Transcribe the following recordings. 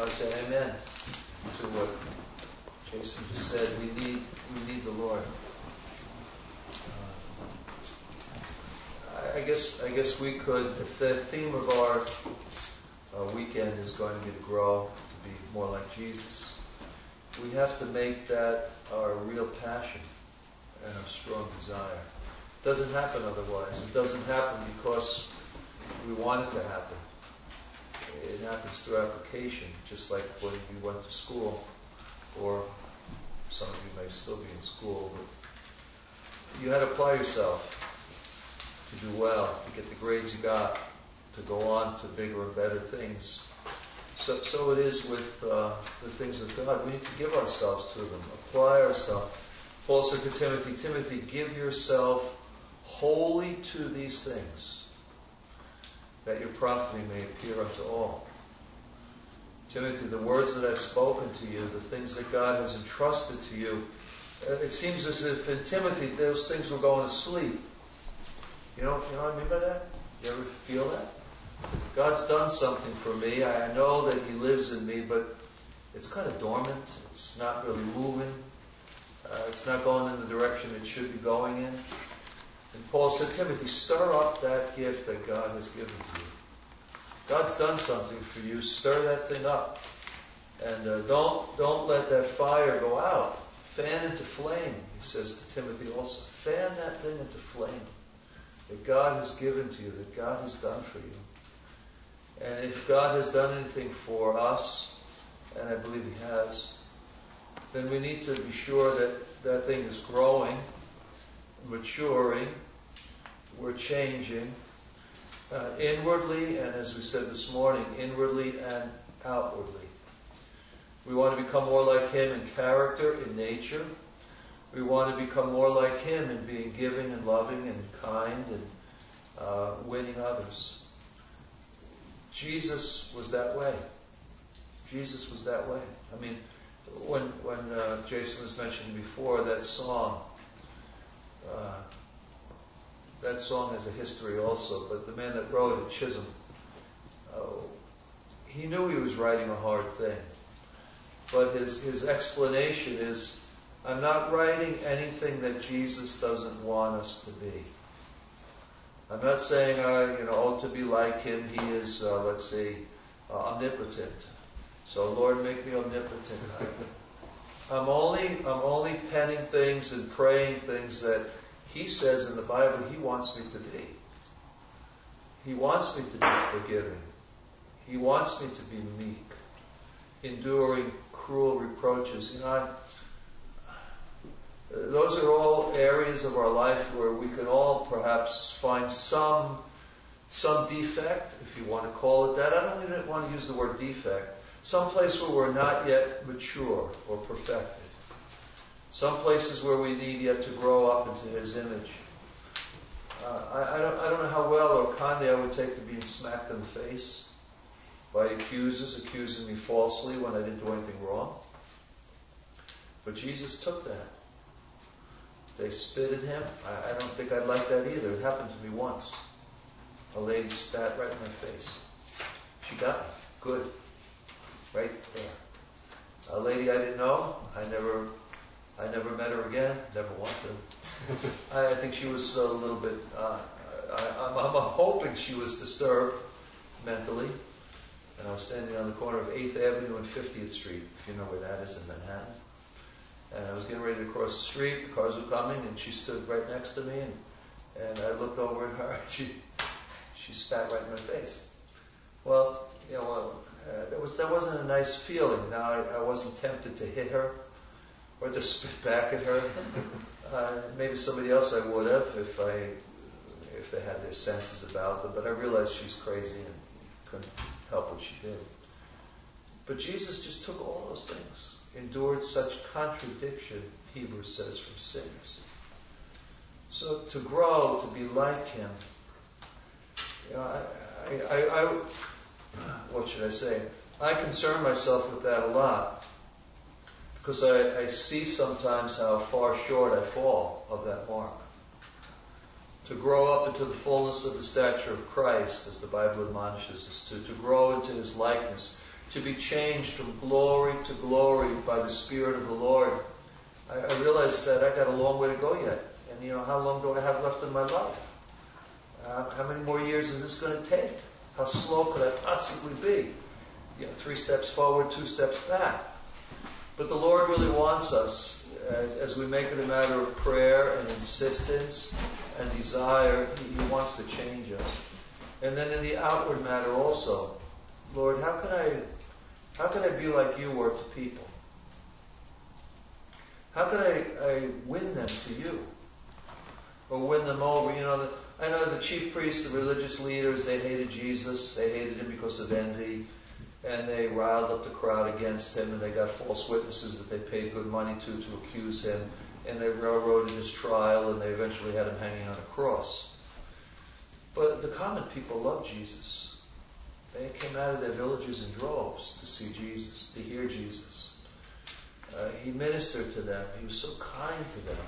I say amen to what Jason just said. We need the Lord. I guess we could, if the theme of our weekend is going to be to grow, to be more like Jesus, we have to make that our real passion and our strong desire. It doesn't happen otherwise. It doesn't happen because we want it to happen. It happens through application, just like when you went to school, or some of you may still be in school, but you had to apply yourself to do well, to get the grades you got, to go on to bigger and better things. So it is with the things of God. We need to give ourselves to them, apply ourselves. Paul said to Timothy, give yourself wholly to these things, that your profiting may appear unto all. Timothy, the words that I've spoken to you, the things that God has entrusted to you, it seems as if in Timothy those things were going to sleep. You know what I mean by that? You ever feel that? God's done something for me. I know that He lives in me, but it's kind of dormant. It's not really moving. It's not going in the direction it should be going in. And Paul said, Timothy, stir up that gift that God has given to you. God's done something for you. Stir that thing up. And don't let that fire go out. Fan into flame, he says to Timothy also. Fan that thing into flame that God has given to you, that God has done for you. And if God has done anything for us, and I believe He has, then we need to be sure that that thing is growing, maturing, we're changing, inwardly, and as we said this morning, inwardly and outwardly. We want to become more like Him in character, in nature. We want to become more like Him in being giving and loving and kind and winning others. Jesus was that way. Jesus was that way. I mean, when Jason was mentioning before, that song has a history also, but the man that wrote it, Chisholm, he knew he was writing a hard thing. But his explanation is, I'm not writing anything that Jesus doesn't want us to be. I'm not saying, to be like Him, He is, omnipotent. So Lord, make me omnipotent. I'm only penning things and praying things that He says in the Bible He wants me to be. He wants me to be forgiving. He wants me to be meek, enduring cruel reproaches. Those are all areas of our life where we can all perhaps find some defect, if you want to call it that. I don't even want to use the word defect. Some place where we're not yet mature or perfected. Some places where we need yet to grow up into His image. I don't know how well or kindly I would take to being smacked in the face by accusers accusing me falsely when I didn't do anything wrong. But Jesus took that. They spit at Him. I don't think I'd like that either. It happened to me once. A lady spat right in my face. She got me. Good. Right there. A lady I didn't know. I never met her again. Never want to. I think she was a little bit, I'm hoping she was disturbed mentally. And I was standing on the corner of 8th Avenue and 50th Street, if you know where that is in Manhattan. And I was getting ready to cross the street, the cars were coming, and she stood right next to me, and I looked over at her, and she spat right in my face. Well, that wasn't a nice feeling. Now, I wasn't tempted to hit her or to spit back at her. Maybe somebody else I would have if they had their senses about them, but I realized she's crazy and couldn't help what she did. But Jesus just took all those things, endured such contradiction, Hebrews says, from sinners. So to grow, to be like Him, what should I say? I concern myself with that a lot because I see sometimes how far short I fall of that mark. To grow up into the fullness of the stature of Christ, as the Bible admonishes us to grow into His likeness, to be changed from glory to glory by the Spirit of the Lord. I realized that I got a long way to go yet. And how long do I have left in my life? How many more years is this going to take? How slow could I possibly be? 3 steps forward, 2 steps back. But the Lord really wants us, as we make it a matter of prayer and insistence and desire, He wants to change us. And then in the outward matter also, Lord, how can I be like you were to people? How can I win them to you? Or win them over? I know the chief priests, the religious leaders, they hated Jesus. They hated Him because of envy. And they riled up the crowd against Him. And they got false witnesses that they paid good money to accuse Him. And they railroaded His trial. And they eventually had Him hanging on a cross. But the common people loved Jesus. They came out of their villages in droves to see Jesus, to hear Jesus. He ministered to them. He was so kind to them.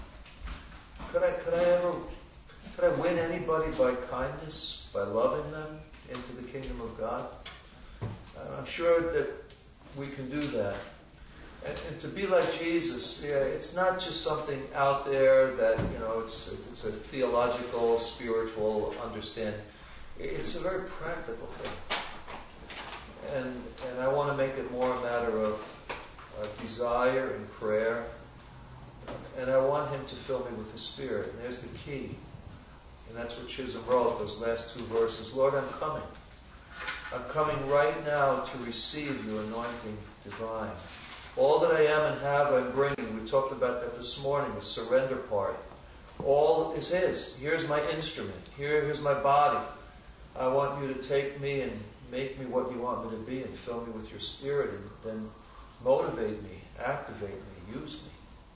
Could I win anybody by kindness, by loving them into the kingdom of God? I'm sure that we can do that. And to be like Jesus, it's not just something out there that, it's a theological, spiritual understanding. It's a very practical thing. And I want to make it more a matter of desire and prayer. And I want Him to fill me with His Spirit. And there's the key. And that's what Chisholm wrote, those last 2 verses. Lord, I'm coming. I'm coming right now to receive your anointing divine. All that I am and have, I'm bringing. We talked about that this morning, the surrender part. All is His. Here's my instrument. Here's my body. I want you to take me and make me what you want me to be and fill me with your Spirit and then motivate me, activate me, use me.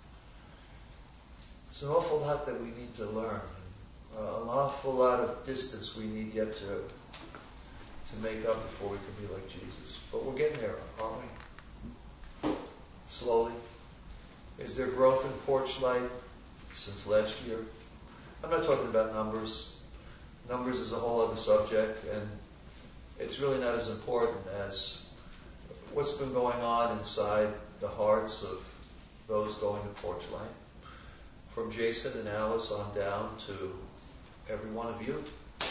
It's an awful lot that we need to learn. An awful lot of distance we need yet to make up before we can be like Jesus. But we're getting there, aren't we? Slowly. Is there growth in Porch Light since last year? I'm not talking about numbers. Numbers is a whole other subject, and it's really not as important as what's been going on inside the hearts of those going to Porch Light. From Jason and Alice on down to every one of you.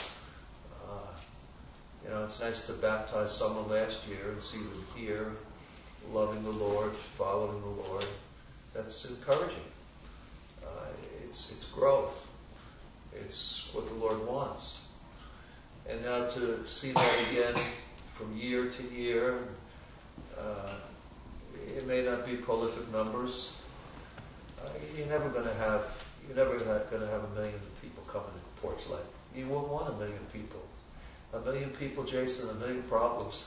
It's nice to baptize someone last year and see them here, loving the Lord, following the Lord. That's encouraging. It's growth. It's what the Lord wants. And now to see that again from year to year, it may not be prolific numbers. You're never going to have 1 million people coming to Porch Light. You won't want 1 million people. 1 million people, Jason, 1 million problems.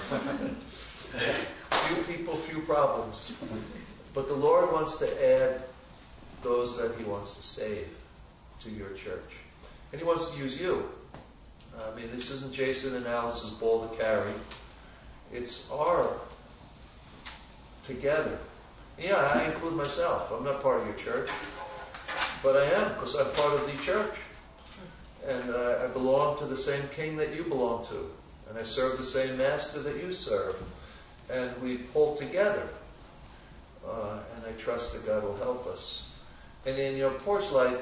Few people, few problems. But the Lord wants to add those that He wants to save to your church. And He wants to use you. This isn't Jason and Alice's ball to carry. It's our together. Yeah, I include myself. I'm not part of your church. But I am, because I'm part of the church. And I belong to the same king that you belong to. And I serve the same master that you serve. And we pull together. And I trust that God will help us. And in Porch Light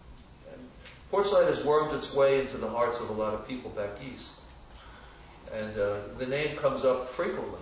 has wormed its way into the hearts of a lot of people back east. And the name comes up frequently.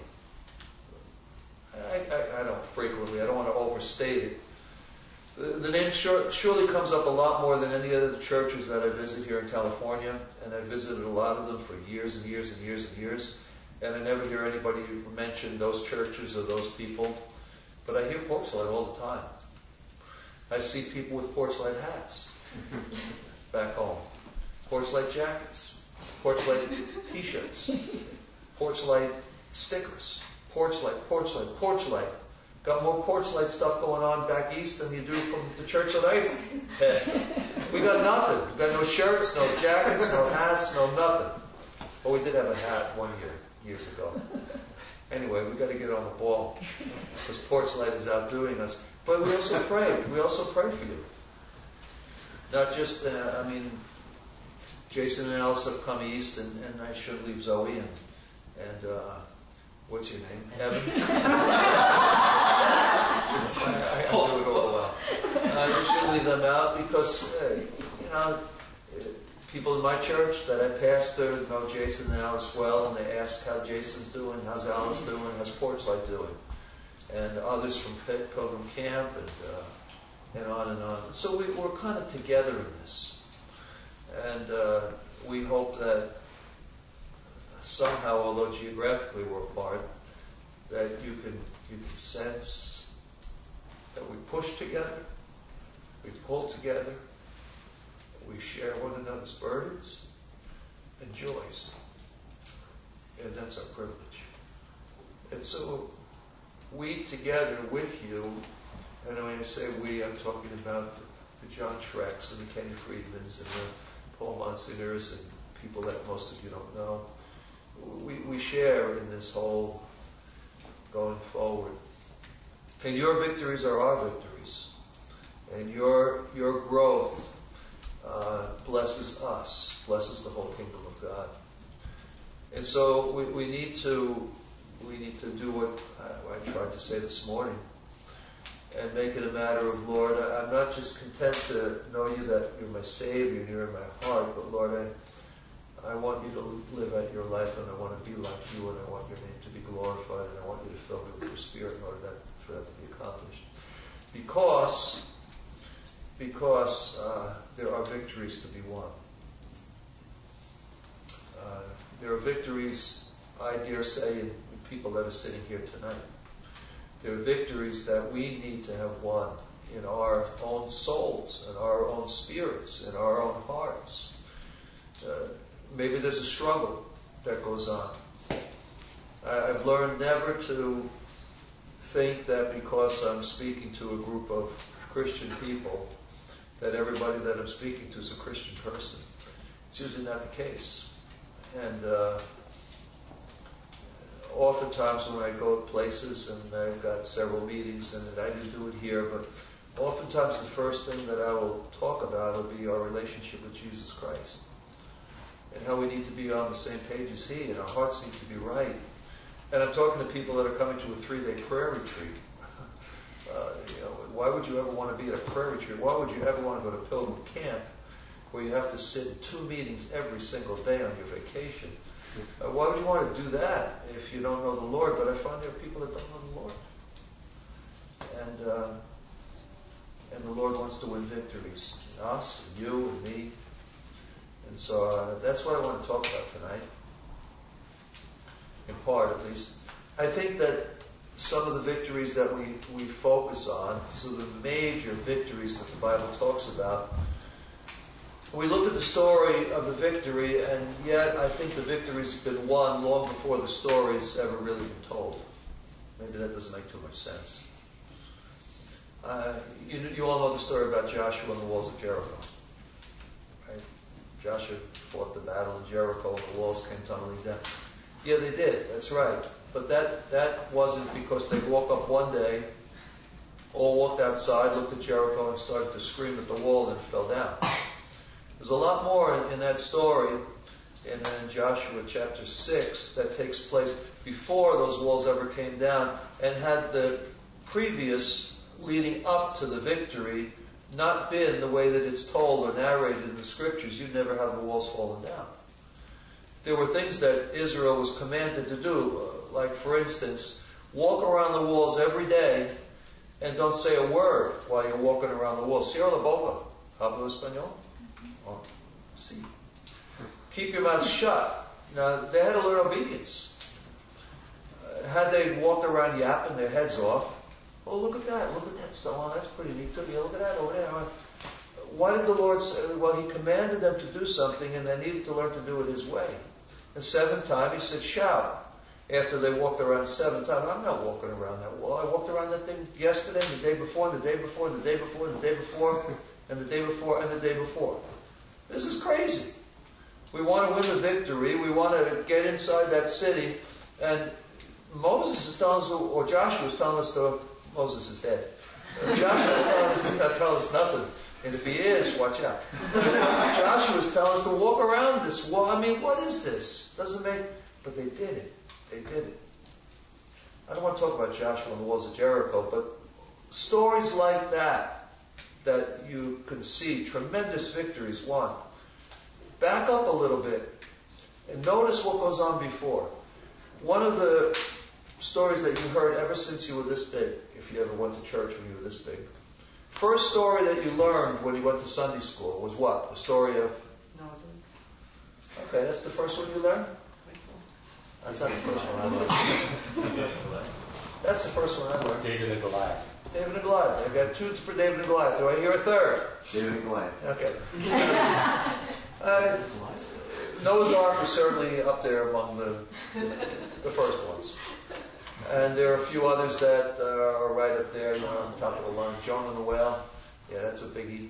I don't frequently. I don't want to overstate it. The name surely comes up a lot more than any other churches that I visit here in California. And I visited a lot of them for years and years and years and years. And I never hear anybody mention those churches or those people. But I hear Porch Light all the time. I see people with Porch Light hats back home. Porch Light jackets. Porch Light t-shirts. Porch Light stickers. Porch Light, Porch Light, Porch Light. Got more Porch Light stuff going on back east than you do from the church that I pastor. We got nothing. We got no shirts, no jackets, no hats, no nothing. But we did have a hat one years ago. Anyway, we got to get on the ball because Porch Light is outdoing us. But we also pray. We also pray for you. Not just, Jason and Alice have come east, and I should leave Zoe, and what's your name? Evan? I do it all well. I usually leave them out because, people in my church that I pastor know Jason and Alice well, and they ask how Jason's doing, how's Alice doing, how's Porchlight doing, and others from Pilgrim Camp, and on and on. So we're kind of together in this, and we hope that somehow, although geographically we're apart, that you can sense that we push together, we pull together, we share one another's burdens and joys. And that's our privilege. And so we together with you, and when I say we, I'm talking about the John Schrecks and the Kenny Friedmans and the Paul Monsignors and people that most of you don't know. We share in this whole going forward. And your victories are our victories. And your growth blesses us, blesses the whole kingdom of God. And so we need to do what I tried to say this morning, and make it a matter of, Lord, I'm not just content to know you that you're my Savior and you're in my heart, but Lord, I want you to live out your life, and I want to be like you, and I want your name to be glorified, and I want you to fill me with your Spirit in order for that to be accomplished. Because there are victories to be won. There are victories, I dare say, in people that are sitting here tonight. There are victories that we need to have won in our own souls, in our own spirits, in our own hearts. Maybe there's a struggle that goes on. I've learned never to think that because I'm speaking to a group of Christian people, that everybody that I'm speaking to is a Christian person. It's usually not the case. And oftentimes when I go to places, and I've got several meetings, and I didn't do it here, but oftentimes the first thing that I will talk about will be our relationship with Jesus Christ, and how we need to be on the same page as He, and our hearts need to be right. And I'm talking to people that are coming to a 3-day prayer retreat. Why would you ever want to be at a prayer retreat? Why would you ever want to go to Pilgrim Camp, where you have to sit in 2 meetings every single day on your vacation? Why would you want to do that if you don't know the Lord? But I find there are people that don't know the Lord. And the Lord wants to win victories in us, and you, and me. And so that's what I want to talk about tonight, in part at least. I think that some of the victories that we focus on, so the major victories that the Bible talks about, we look at the story of the victory, and yet I think the victory's been won long before the story's ever really been told. Maybe that doesn't make too much sense. You all know the story about Joshua and the walls of Jericho. Right? Joshua fought the battle in Jericho and the walls came tumbling down. Yeah, they did. That's right. But that wasn't because they woke up one day, all walked outside, looked at Jericho, and started to scream at the wall and fell down. There's a lot more in that story in Joshua chapter 6 that takes place before those walls ever came down, and had the previous leading up to the victory not been the way that it's told or narrated in the scriptures, you'd never have the walls fallen down. There were things that Israel was commanded to do, like, for instance, walk around the walls every day and don't say a word while you're walking around the walls. Cierra la boca. ¿Hablo español? Oh, sí. Keep your mouth shut. Now, they had to learn obedience. Had they walked around yapping their heads off, oh, look at that stone. Oh, that's pretty neat too. Yeah, look at that over there. Why did the Lord say, well, He commanded them to do something, and they needed to learn to do it His way. The 7th time, He said, shout. After they walked around 7 times, I'm not walking around that wall. I walked around that thing yesterday, and the day before, and the day before, and the day before, and the day before, and the day before, and the day before. This is crazy. We want to win the victory. We want to get inside that city. And Moses is telling us, or Joshua is telling us Moses is dead. Joshua is telling us, he's not telling us nothing. And if he is, watch out. Joshua is telling us to walk around this wall. I mean, what is this? Doesn't make... But they did it. They did it. I don't want to talk about Joshua and the walls of Jericho, but stories like that you can see, tremendous victories won. Back up a little bit and notice what goes on before. One of the stories that you heard ever since you were this big, if you ever went to church when you were this big. First story that you learned when you went to Sunday school was what? The story of? Okay, that's the first one you learned? That's not the first one I learned. That's the first one I learned. David and Goliath. David and Goliath. I've got 2 for David and Goliath. Do I hear a third? David and Goliath. Okay. Noah's Ark is certainly up there among the first ones. And there are a few others that are right up there, on top of the line. Jonah and the whale. Yeah, that's a biggie.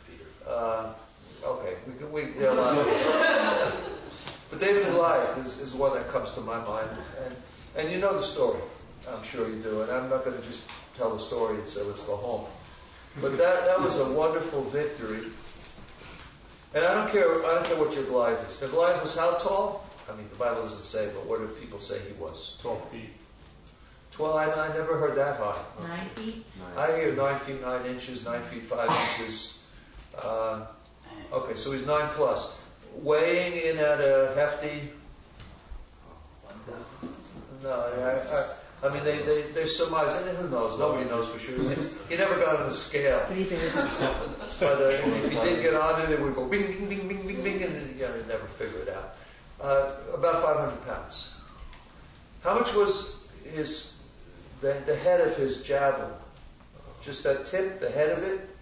Okay, yeah, a lot. But David and Goliath is one that comes to my mind. And you know the story. I'm sure you do. And I'm not going to just tell the story and say, let's go home. But that was a wonderful victory. And I don't care what your Goliath is. The Goliath was how tall? I mean, the Bible doesn't say, but what do people say he was? 12 feet. 12, I never heard that high. 9 feet? I hear 9 feet 9 inches, 9 feet 5 inches. Okay, so he's 9 plus. Weighing in at a hefty... 1,000? No, I mean, they surmise, and who knows? Nobody knows for sure. He never got on a scale. But if he did get on it would go bing, bing, bing, bing, bing, bing, and then he'd never figure it out. About 500 pounds. How much was the head of his javelin? Just that tip, the head of it? It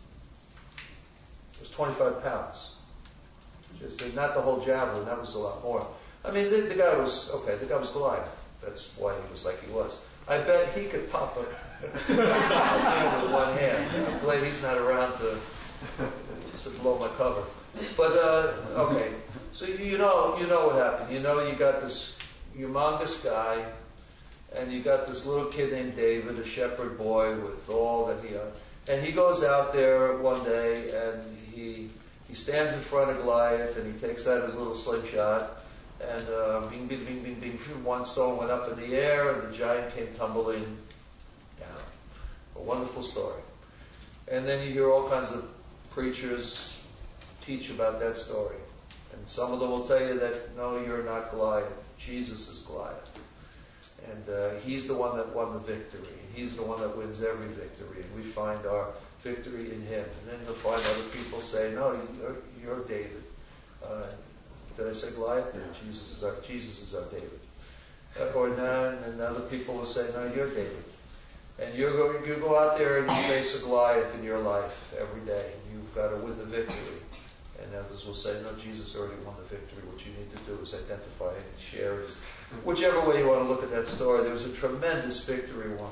was 25 pounds. Just not the whole javelin, that was a lot more. I mean, the guy was Goliath. That's why he was like he was. I bet he could pop a man with one hand. I'm glad he's not around to blow my cover. But, okay. So you know what happened. You know you got this humongous guy, and you got this little kid named David, a shepherd boy with all that he had. And he goes out there one day, and he stands in front of Goliath, and he takes out his little slingshot, and bing, bing, bing, bing, bing, one stone went up in the air, and the giant came tumbling down. A wonderful story. And then you hear all kinds of preachers teach about that story. And some of them will tell you that, no, you're not Goliath. Jesus is Goliath. And he's the one that won the victory. He's the one that wins every victory. And we find our victory in him. And then you'll find other people say, no, you're David. Did I say Goliath? Yeah. Jesus is our David. And other people will say, no, you're David. And you go out there and you face a Goliath in your life every day. You've got to win the victory. And others will say, no, Jesus already won the victory. What you need to do is identify and share it. Whichever way you want to look at that story, there was a tremendous victory won.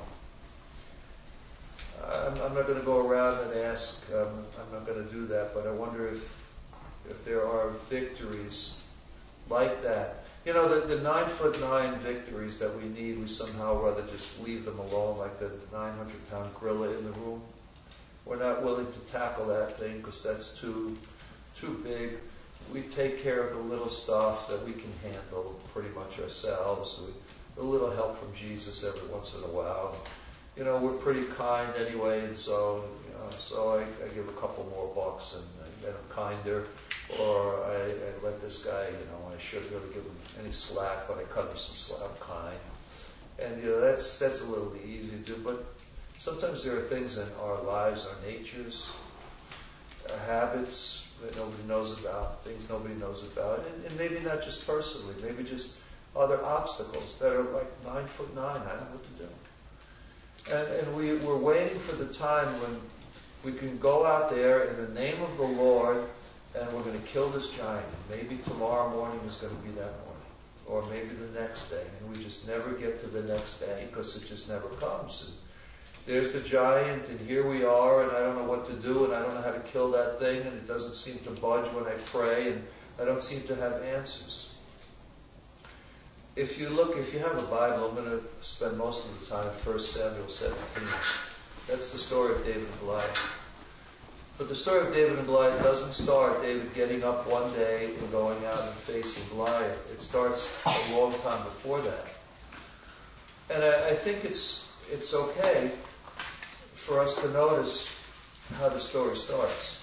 I'm not going to go around and ask. I'm not going to do that. But I wonder if there are victories like that. You know, the 9'9" victories that we need, we somehow rather just leave them alone, like the 900-pound gorilla in the room. We're not willing to tackle that thing because that's too big. We take care of the little stuff that we can handle pretty much ourselves. A little help from Jesus every once in a while. You know, we're pretty kind anyway, and so I give a couple more bucks and then I'm kinder. Or I let this guy, I shouldn't really give him any slack, but I cut him some slack. I'm kind. And, that's a little bit easy to do. But sometimes there are things in our lives, our natures, our habits that nobody knows about, things nobody knows about. And maybe not just personally, maybe just other obstacles that are like 9'9". I don't know what to do. And we're waiting for the time when we can go out there in the name of the Lord and we're going to kill this giant. Maybe tomorrow morning is going to be that morning. Or maybe the next day. And we just never get to the next day because it just never comes. And there's the giant, and here we are, and I don't know what to do, and I don't know how to kill that thing, and it doesn't seem to budge when I pray, and I don't seem to have answers. If you have a Bible, I'm going to spend most of the time in 1 Samuel 17. That's the story of David and Goliath. But the story of David and Goliath doesn't start David getting up one day and going out and facing Goliath. It starts a long time before that. And I think it's okay for us to notice how the story starts.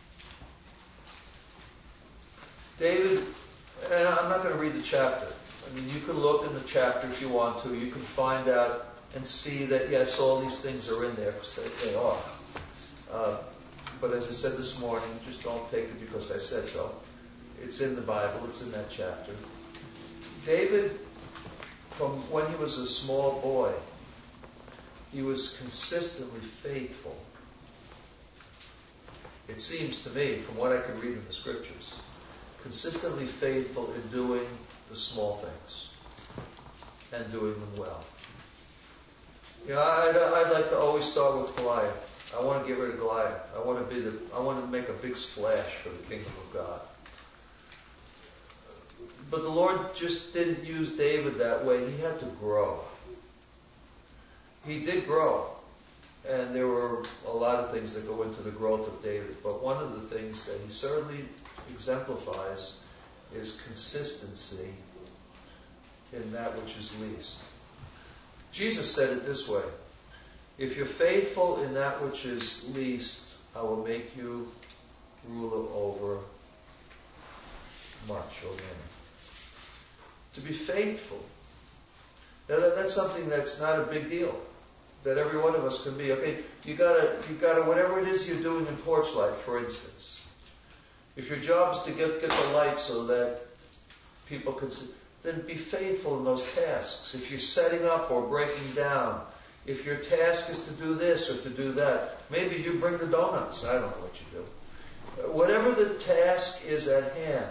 David, and I'm not going to read the chapter. I mean, you can look in the chapter if you want to. You can find out and see that, yes, all these things are in there, because they are. But as I said this morning, just don't take it because I said so. It's in the Bible. It's in that chapter. David, from when he was a small boy, he was consistently faithful. It seems to me, from what I can read in the scriptures, consistently faithful in doing the small things and doing them well. You know, I'd like to always start with Goliath. I want to get rid of Goliath. I want to make a big splash for the kingdom of God. But the Lord just didn't use David that way. He had to grow. He did grow. And there were a lot of things that go into the growth of David. But one of the things that he certainly exemplifies is consistency in that which is least. Jesus said it this way: if you're faithful in that which is least, I will make you ruler over much or many. To be faithful, that's something that's not a big deal. That every one of us can be. Okay, you gotta, whatever it is you're doing in Torchlight, for instance. If your job is to get the light so that people can see, then be faithful in those tasks. If you're setting up or breaking down, if your task is to do this or to do that, maybe you bring the donuts. I don't know what you do. Whatever the task is at hand,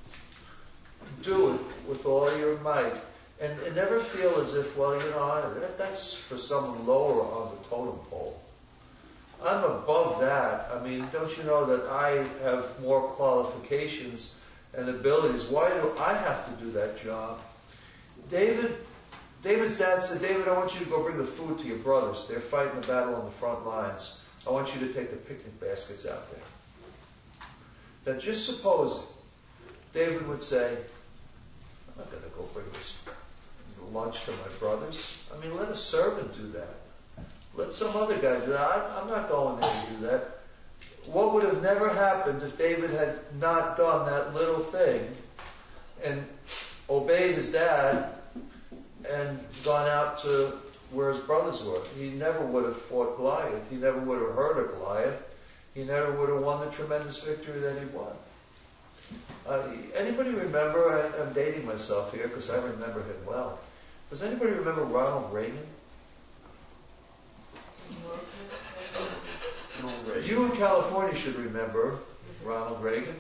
do it with all your might. And never feel as if, well, you know, that's for someone lower on the totem pole. I'm above that. I mean, don't you know that I have more qualifications and abilities? Why do I have to do that job? David's dad said, David, I want you to go bring the food to your brothers. They're fighting the battle on the front lines. I want you to take the picnic baskets out there. Now, just supposing David would say, I'm not going to go bring this lunch to my brothers. I mean, let a servant do that. Let some other guy do that. I'm not going there to do that. What would have never happened if David had not done that little thing and obeyed his dad and gone out to where his brothers were? He never would have fought Goliath. He never would have hurt a Goliath. He never would have won the tremendous victory that he won. Anybody remember, I'm dating myself here because I remember him well. Does anybody remember Ronald Reagan? You in California should remember Ronald Reagan.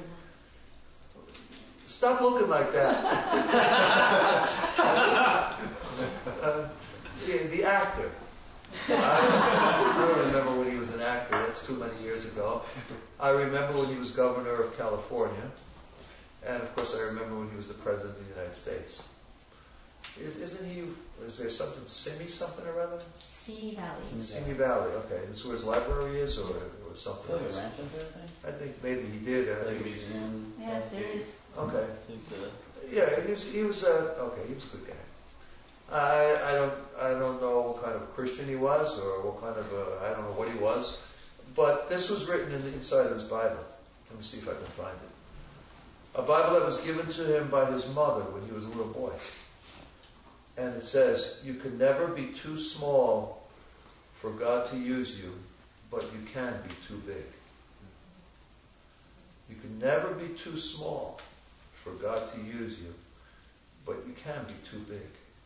Stop looking like that. The actor. I don't remember when he was an actor. That's too many years ago. I remember when he was governor of California. And of course I remember when he was the president of the United States. Isn't he, is there something, Simi something or other? Simi Valley. Simi Valley, okay. This is where his library is or something else? Ranch up there, I think maybe he did. like a museum. Yeah, there is. Okay. Yeah, he was okay, he was a good guy. I don't know what kind of Christian he was or what kind of, I don't know what he was. But this was written in the inside of his Bible. Let me see if I can find it. A Bible that was given to him by his mother when he was a little boy. And it says, you can never be too small for God to use you, but you can be too big. You can never be too small for God to use you, but you can be too big.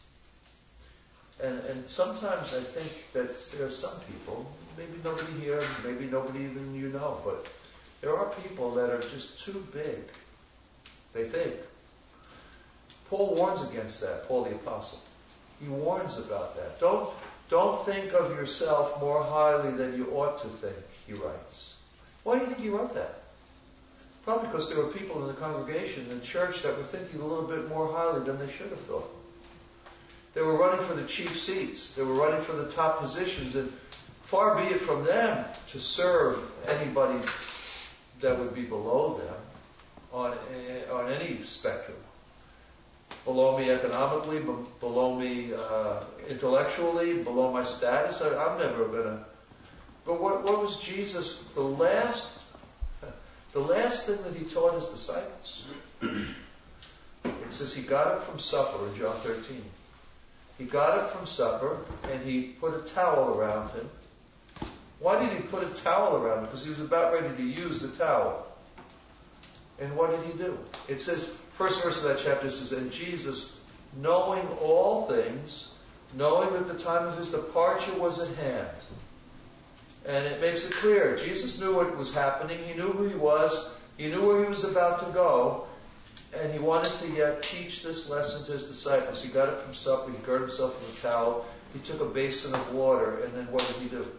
And sometimes I think that there are some people, maybe nobody here, maybe nobody even you know, but there are people that are just too big. They think. Paul warns against that, Paul the Apostle. He warns about that. Don't think of yourself more highly than you ought to think, he writes. Why do you think he wrote that? Probably because there were people in the congregation in church that were thinking a little bit more highly than they should have thought. They were running for the chief seats. They were running for the top positions. And far be it from them to serve anybody that would be below them on any spectrum. below me economically, below me intellectually, below my status. I'm never going to. But what was Jesus, the last thing that he taught his disciples? It says he got up from supper in John 13. He got up from supper and he put a towel around him. Why did he put a towel around him? Because he was about ready to use the towel. And what did he do? It says, first verse of that chapter says, and Jesus, knowing all things, knowing that the time of his departure was at hand. And it makes it clear. Jesus knew what was happening. He knew who he was. He knew where he was about to go. And he wanted to yet teach this lesson to his disciples. He got up from supper. He girded himself in a towel. He took a basin of water. And then what did he do?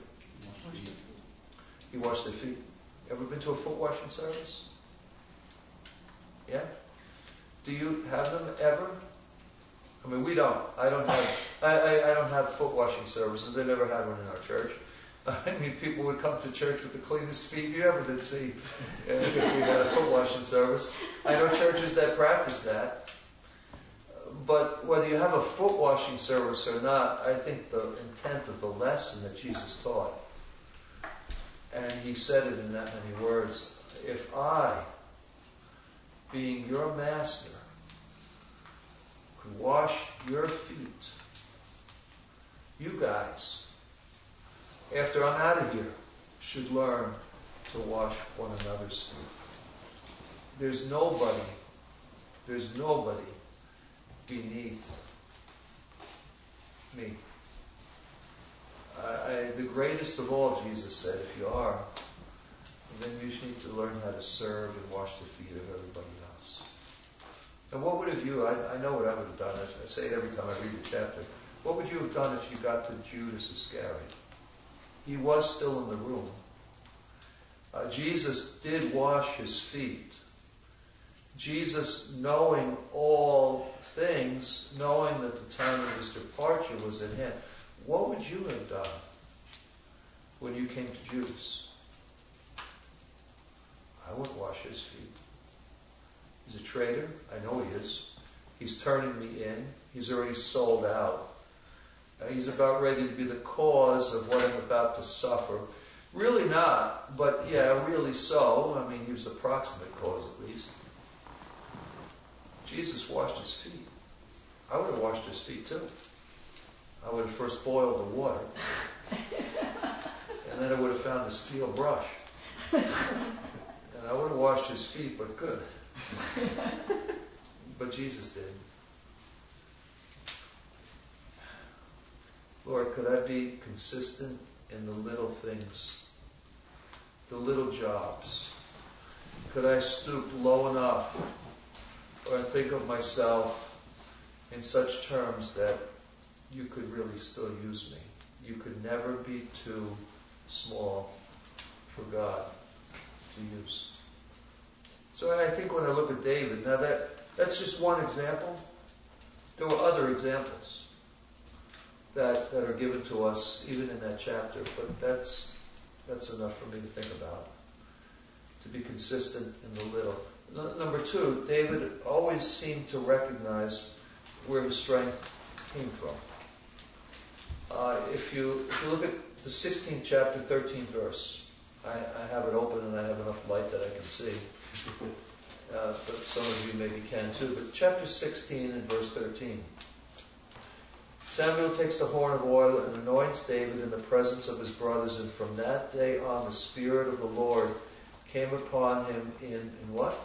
He washed their feet. Ever been to a foot washing service? Yeah? Do you have them ever? I mean, we don't. I don't have foot washing services. I never had one in our church. I mean, people would come to church with the cleanest feet you ever did see if we had a foot washing service. I know churches that practice that. But whether you have a foot washing service or not, I think the intent of the lesson that Jesus taught, and he said it in that many words, if I, being your master, could wash your feet, you guys, after I'm out of here, should learn to wash one another's feet. There's nobody beneath me. The greatest of all, Jesus said, if you are, then you need to learn how to serve and wash the feet of everybody else. And what would have you, I know what I would have done. I say it every time I read the chapter. What would you have done if you got to Judas Iscariot? He was still in the room. Jesus did wash his feet. Jesus, knowing all things, knowing that the time of his departure was at hand, what would you have done when you came to Judas? I would wash his feet. He's a traitor. I know he is. He's turning me in. He's already sold out. He's about ready to be the cause of what I'm about to suffer. Really not, but yeah, really so. I mean, he was the proximate cause at least. Jesus washed his feet. I would have washed his feet too. I would have first boiled the water. And then I would have found a steel brush. And I would have washed his feet, but good. But Jesus did. Lord, could I be consistent in the little things, the little jobs? Could I stoop low enough or think of myself in such terms that you could really still use me? You could never be too small for God to use. So I think when I look at David, now that's just one example. There were other examples that are given to us even in that chapter, but that's enough for me to think about. To be consistent in the little. Number two, David always seemed to recognize where his strength came from. If you look at the 16th chapter, 13th verse, I have it open and I have enough light that I can see. But some of you maybe can too. But chapter 16 and verse 13. Samuel takes the horn of oil and anoints David in the presence of his brothers, and from that day on the Spirit of the Lord came upon him in what?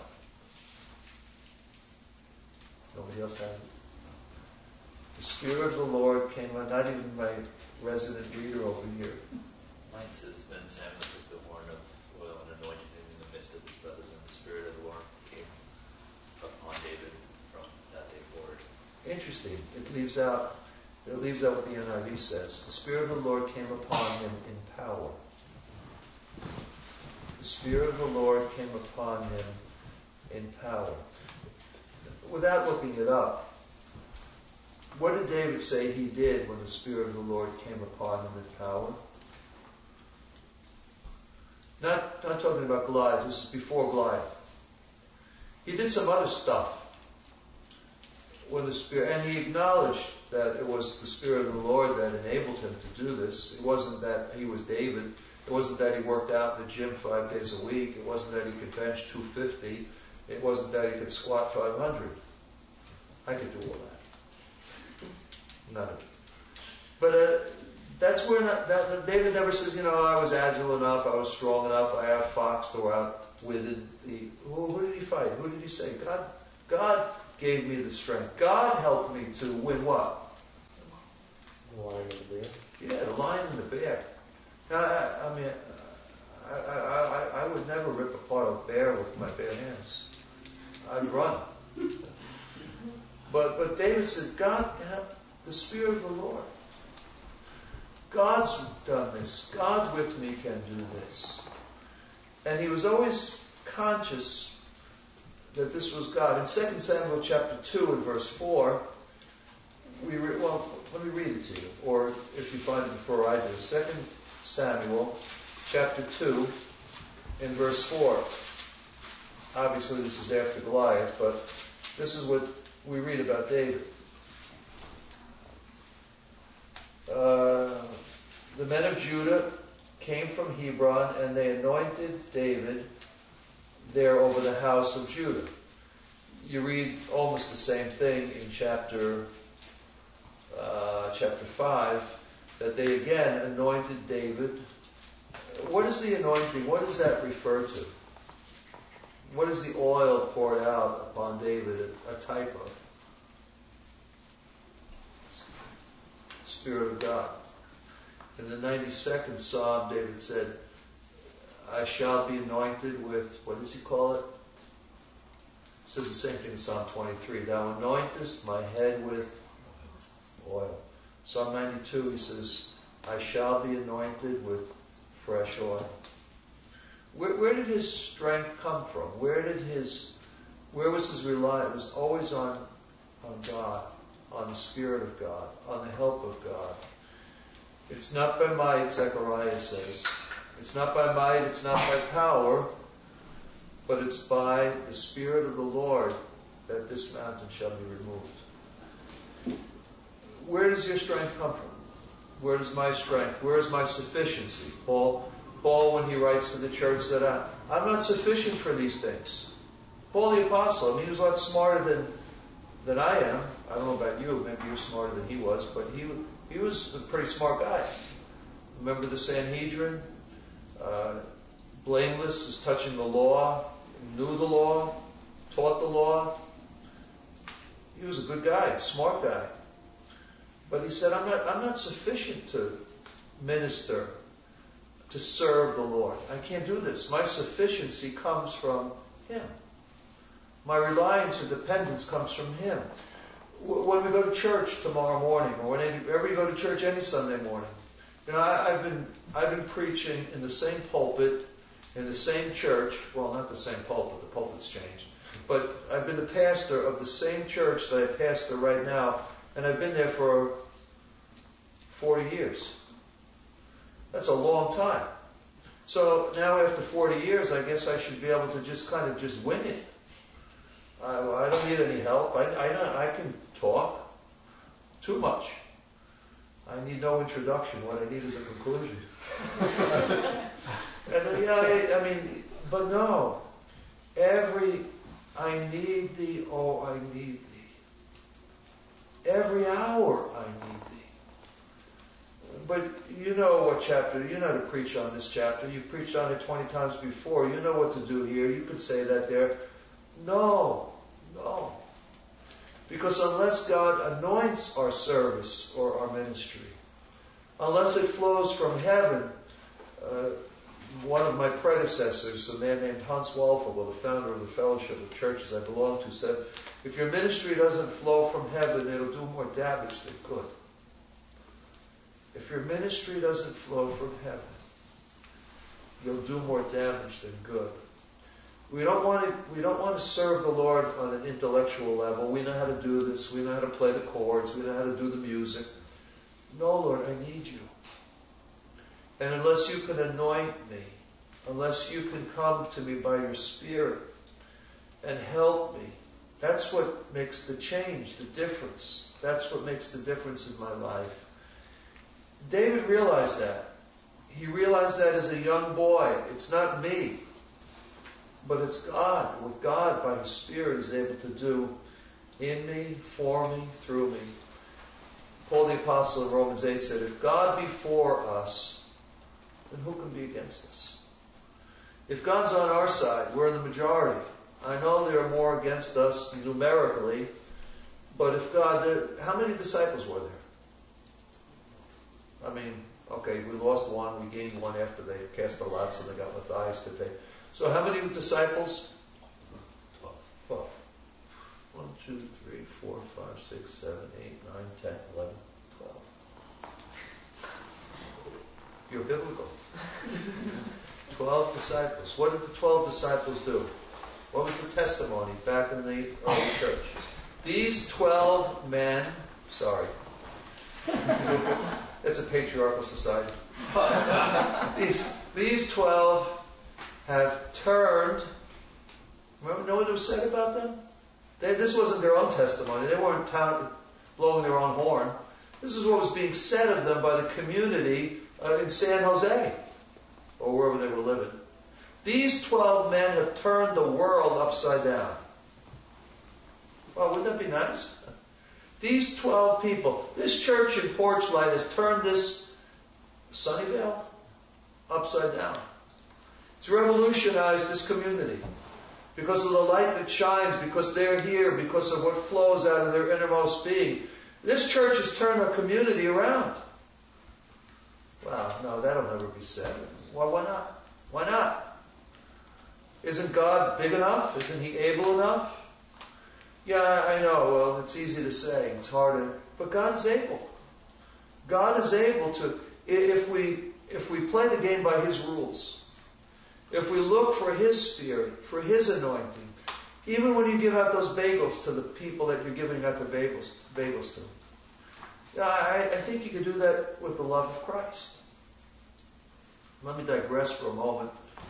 Nobody else has it. The Spirit of the Lord came on, not even my resident reader over here. Mine says, then Samuel took the horn of oil and anointed him in the midst of his brothers, and the Spirit of the Lord came upon David from that day forward. Interesting. It leaves out what the NIV says. The Spirit of the Lord came upon him in power. The Spirit of the Lord came upon him in power. Without looking it up, what did David say he did when the Spirit of the Lord came upon him in power? Not talking about Goliath. This is before Goliath. He did some other stuff. when the Spirit, and he acknowledged that it was the Spirit of the Lord that enabled him to do this. It wasn't that he was David. It wasn't that he worked out in the gym 5 days a week. It wasn't that he could bench 250. It wasn't that he could squat 500. I could do all that. None of it. But that's where David never says, I was agile enough, I was strong enough, I outfoxed or outwitted the. Who did he fight? Who did he say? God gave me the strength. God helped me to win what? The lion and the bear. Yeah, the lion and the bear. Now, I would never rip apart a bear with my bare hands. I'd run. But David said, God, the Spirit of the Lord. God's done this. God with me can do this. And he was always conscious that this was God. In 2 Samuel chapter 2 and verse 4, let me read it to you. Or if you find it before I do. 2 Samuel chapter 2 in verse 4. Obviously this is after Goliath, but this is what we read about David. The men of Judah came from Hebron, and they anointed David there over the house of Judah. You read almost the same thing in chapter 5, that they again anointed David. What is the anointing? What does that refer to? What is the oil poured out upon David a type of? Spirit of God. In the 92nd Psalm, David said, I shall be anointed with, what does he call it? It says the same thing in Psalm 23. Thou anointest my head with oil. Psalm 92, he says, I shall be anointed with fresh oil. Where did his strength come from? Where was his reliance? It was always on God, on the Spirit of God, on the help of God. It's not by might, Zechariah says. It's not by might, it's not by power, but it's by the Spirit of the Lord that this mountain shall be removed. Where does your strength come from? Where is my strength? Where is my sufficiency? Paul, when he writes to the church, said, I'm not sufficient for these things. Paul the Apostle, he was a lot smarter than I am. I don't know about you, maybe you're smarter than he was, but he was a pretty smart guy. Remember the Sanhedrin? Blameless as touching the law, knew the law, taught the law. He was a good guy, smart guy. But he said, I'm not sufficient to minister, to serve the Lord. I can't do this. My sufficiency comes from Him. My reliance or dependence comes from Him. When we go to church tomorrow morning, or whenever you go to church any Sunday morning, I've been preaching in the same pulpit, in the same church. Well, not the same pulpit. The pulpit's changed. But I've been the pastor of the same church that I pastor right now, and I've been there for 40 years. That's a long time. So now after 40 years, I guess I should be able to just wing it. I don't need any help. I can talk. Too much. I need no introduction. What I need is a conclusion. And but no. I need thee, oh, I need thee. Every hour I need thee. But you know what chapter, you know how to preach on this chapter. You've preached on it 20 times before. You know what to do here. You could say that there. No. Because unless God anoints our service or our ministry, unless it flows from heaven, one of my predecessors, a man named Hans Walfogel, the founder of the Fellowship of Churches I belong to, said, if your ministry doesn't flow from heaven, it'll do more damage than good. If your ministry doesn't flow from heaven, you'll do more damage than good. We don't want to serve the Lord on an intellectual level. We know how to do this. We know how to play the chords. We know how to do the music. No, Lord, I need you. And unless you can anoint me, unless you can come to me by your Spirit and help me That's what makes the change, the difference. That's what makes the difference in my life. David realized that. He realized that as a young boy. It's not me, but it's God. What God, by His Spirit, is able to do in me, for me, through me. Paul the Apostle in Romans 8 said, if God be for us, then who can be against us? If God's on our side, we're in the majority. I know there are more against us numerically, but if God, how many disciples were there? I mean, okay, we lost one, we gained one after they cast the lots and they got Matthias to take. So how many disciples? 12. 1, 2, 3, 4, 5, 6, 7, 8, 9, 10, 11, 12. You're biblical. 12 disciples. What did the 12 disciples do? What was the testimony back in the early church? These 12 men, sorry, it's a patriarchal society. These 12 have turned. Remember, know what was said about them? This wasn't their own testimony. They weren't blowing their own horn. This is what was being said of them by the community in San Jose, or wherever they were living. These 12 men have turned the world upside down. Well, wouldn't that be nice? These 12 people, this church in Porchlight has turned this Sunnyvale upside down. It's revolutionized this community because of the light that shines, because they're here, because of what flows out of their innermost being. This church has turned our community around. Wow, no, that'll never be said. Well, why not? Why not? Isn't God big enough? Isn't He able enough? Yeah, I know. Well, it's easy to say. It's harder. But God's able. God is able to, if we play the game by His rules, if we look for His Spirit, for His anointing, even when you give out those bagels to the people that you're giving out the bagels to, yeah, I think you can do that with the love of Christ. Let me digress for a moment.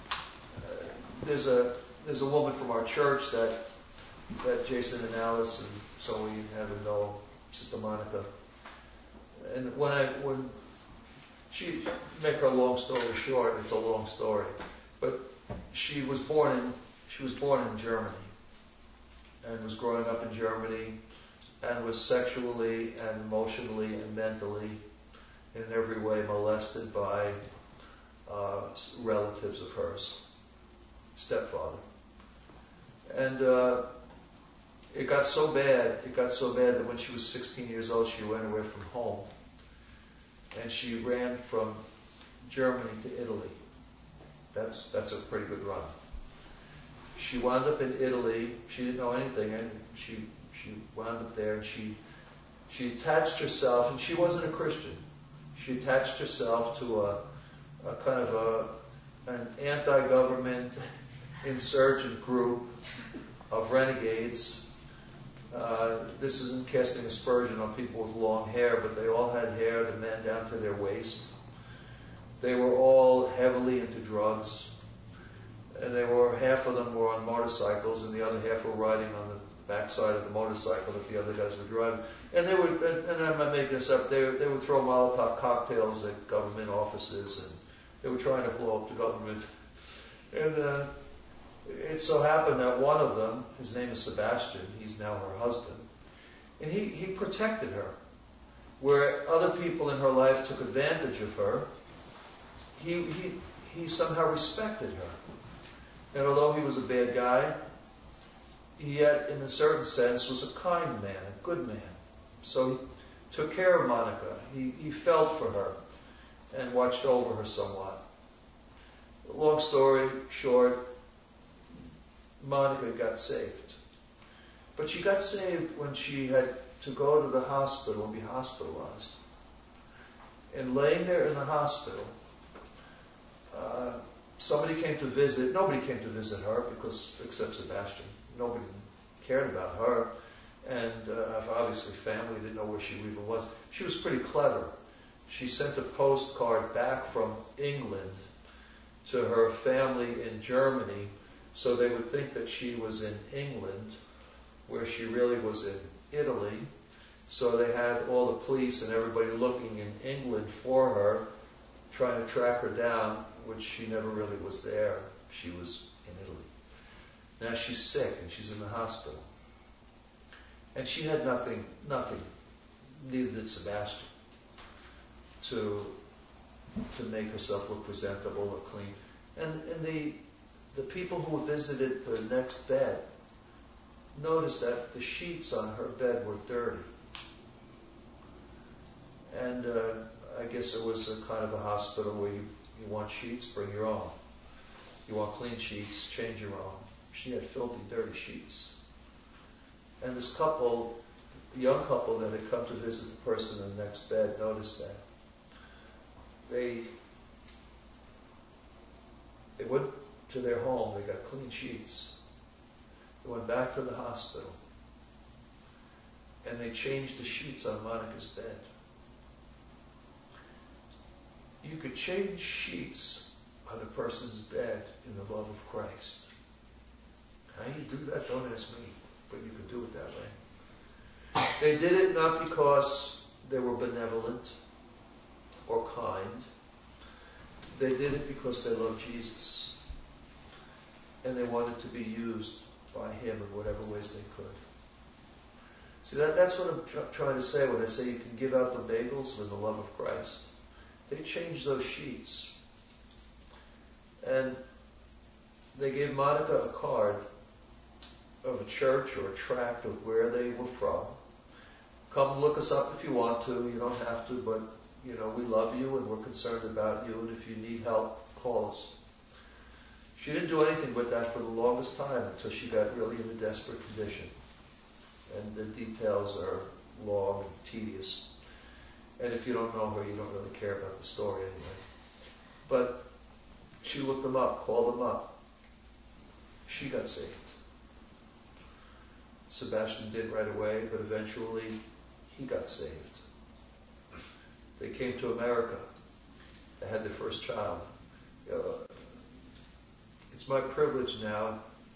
There's a woman from our church that Jason and Alice and so we have to know, Sister Monica. And when she, make her long story short, it's a long story, but she was born in Germany and was growing up in Germany and was sexually and emotionally and mentally in every way molested by relatives of hers, stepfather. And it got so bad that when she was 16 years old, she ran away from home. And she ran from Germany to Italy. That's a pretty good run. She wound up in Italy. She didn't know anything, and she wound up there, and she attached herself, and she wasn't a Christian. She attached herself to a kind of an anti-government insurgent group of renegades. This isn't casting aspersion on people with long hair, but they all had hair, the men down to their waist. They were all heavily into drugs, and half of them were on motorcycles, and the other half were riding on the backside of the motorcycle that the other guys were driving. And they would, and I'm not making this up, they would throw Molotov cocktails at government offices, and they were trying to blow up the government. And it so happened that one of them, his name is Sebastian, he's now her husband, and he protected her. Where other people in her life took advantage of her, he somehow respected her. And although he was a bad guy, he yet, in a certain sense, was a kind man, a good man. So he took care of Monica. He felt for her and watched over her somewhat. Long story short, Monica got saved. But she got saved when she had to go to the hospital and be hospitalized. And laying there in the hospital, somebody came to visit. Nobody came to visit her except Sebastian. Nobody cared about her. And obviously family didn't know where she even was. She was pretty clever. She sent a postcard back from England to her family in Germany so they would think that she was in England where she really was in Italy. So they had all the police and everybody looking in England for her, trying to track her down, which she never really was there. She was in Italy. Now she's sick and she's in the hospital. And she had nothing, neither did Sebastian, to make herself look presentable or clean. And the people who visited the next bed noticed that the sheets on her bed were dirty. And I guess it was a kind of a hospital where you want sheets, bring your own. You want clean sheets, change your own. She had filthy, dirty sheets. And this couple, the young couple that had come to visit the person in the next bed, noticed that. They went to their home, they got clean sheets. They went back to the hospital, and they changed the sheets on Monica's bed. You could change sheets on a person's bed in the love of Christ. How you do that, don't ask me, but you could do it that way. They did it not because they were benevolent or kind. They did it because they loved Jesus. And they wanted to be used by Him in whatever ways they could. See, that's what I'm trying to say when I say you can give out the bagels with the love of Christ. They changed those sheets. And they gave Monica a card of a church or a tract of where they were from. Come look us up if you want to. You don't have to, but we love you and we're concerned about you, and if you need help, call us. She didn't do anything with that for the longest time until she got really in a desperate condition. And the details are long and tedious. And if you don't know her, you don't really care about the story anyway. But she looked them up, called them up. She got saved. Sebastian did right away, but eventually he got saved. They came to America. They had their first child. It's my privilege now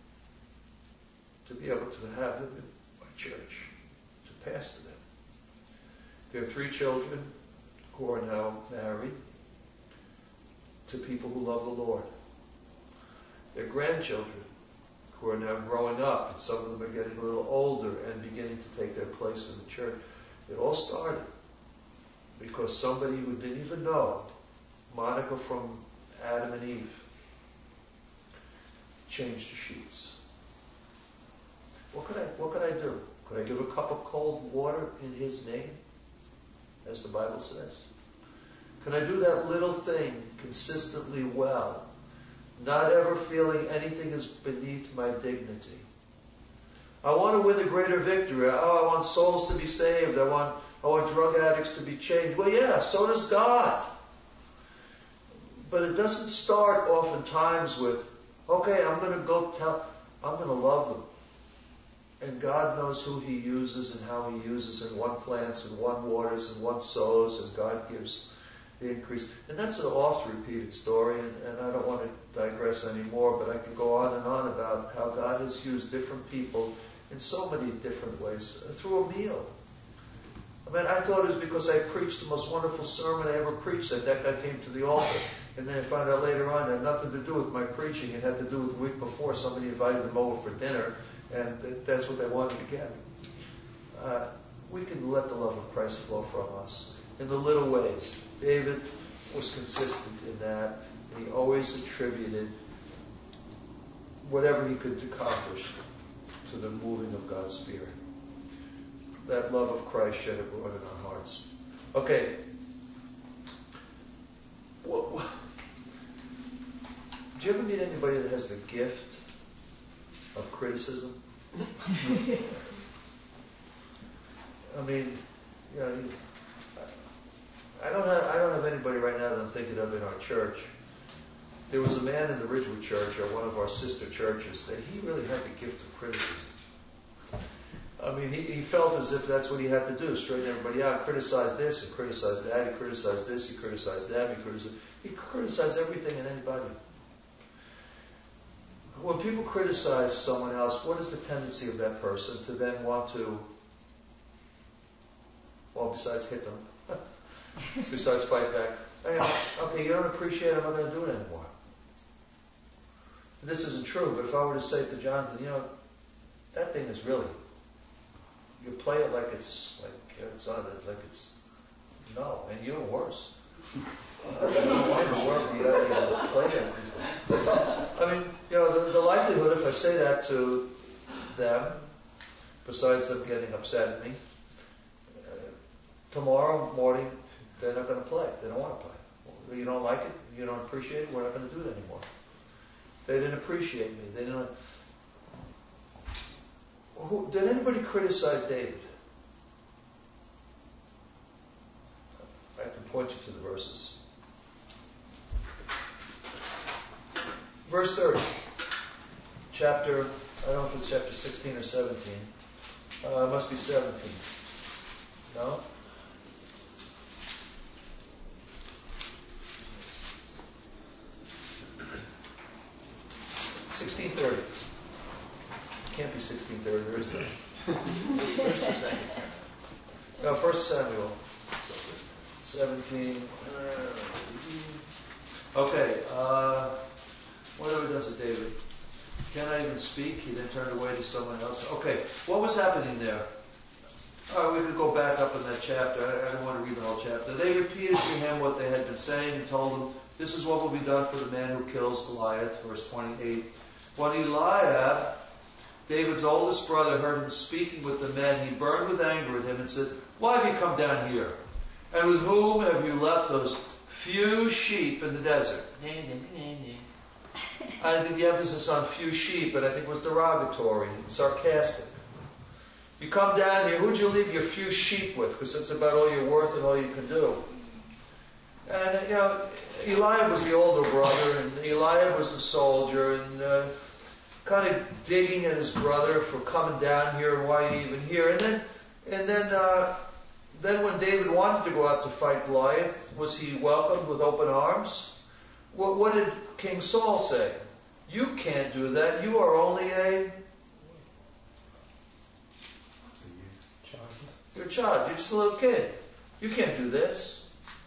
to be able to have them in my church, to pastor them. There are 3 children who are now married to people who love the Lord. Their grandchildren who are now growing up, and some of them are getting a little older and beginning to take their place in the church. It all started because somebody who didn't even know Monica from Adam and Eve changed the sheets. What could I do? Could I give a cup of cold water in His name, as the Bible says? Can I do that little thing consistently well, not ever feeling anything is beneath my dignity? I want to win the greater victory. I want souls to be saved. I want drug addicts to be changed. Well, yeah, so does God. But it doesn't start oftentimes with, okay, I'm going to love them. And God knows who He uses and how He uses, and one plants and one waters and one sows, and God gives the increase. And that's an oft-repeated story, and I don't want to digress anymore, but I can go on and on about how God has used different people in so many different ways, through a meal. I mean, I thought it was because I preached the most wonderful sermon I ever preached that guy came to the altar. And then I found out later on it had nothing to do with my preaching. It had to do with the week before somebody invited them over for dinner, and that's what they wanted to get. We can let the love of Christ flow from us in the little ways. David was consistent in that. He always attributed whatever he could accomplish to the moving of God's Spirit. That love of Christ shed abroad in our hearts. Okay. Do you ever meet anybody that has the gift of criticism? I mean, I don't have anybody right now that I'm thinking of in our church. There was a man in the Ridgewood Church, or one of our sister churches, that he really had the gift of criticism. I mean, he felt as if that's what he had to do, straighten everybody out, criticize this and criticize that, he criticized this, he criticized that, he criticized everything and anybody. when people criticize someone else, what is the tendency of that person to then want to, well, besides hit them, besides fight back? Okay, you don't appreciate it, I'm not going to do it anymore. This isn't true, but if I were to say to Jonathan, that thing is really, you play it like it's no, and you're worse. I don't want to work, you gotta play that. I mean, the likelihood if I say that to them, besides them getting upset at me, tomorrow morning they're not going to play. They don't want to play. You don't like it, you don't appreciate it, we're not going to do it anymore. They didn't appreciate me. They didn't. Did anybody criticize David? I can point you to the verses. Verse 30. Chapter, I don't know if it's chapter 16 or 17. It must be 17. No? $16:30. Can't be 16:30, there is that. No, 1 Samuel 17. Okay, whatever does it, David? Can I even speak? He then turned away to someone else. Okay, what was happening there? We could go back up in that chapter. I don't want to read the whole chapter. They repeated to him what they had been saying and told him, this is what will be done for the man who kills Goliath. Verse 28. When Eliab, David's oldest brother, heard him speaking with the men, he burned with anger at him and said, why have you come down here? And with whom have you left those few sheep in the desert? I think the emphasis on few sheep, and I think was derogatory and sarcastic. You come down here, who'd you leave your few sheep with? Because that's about all you're worth and all you can do. And, Eliab was the older brother, and Eliab was the soldier, and kind of digging at his brother for coming down here and why he even here. And then when David wanted to go out to fight Goliath, was he welcomed with open arms? What did King Saul say? You can't do that. You are only you're a child. You're just a little kid. You can't do this.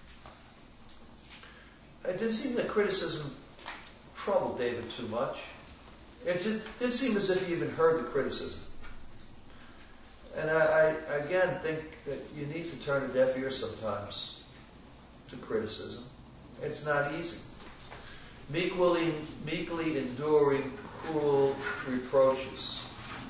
It didn't seem that criticism troubled David too much. It didn't seem as if he even heard the criticism. And I again think that you need to turn a deaf ear sometimes to criticism. It's not easy. Meekly enduring cruel reproaches.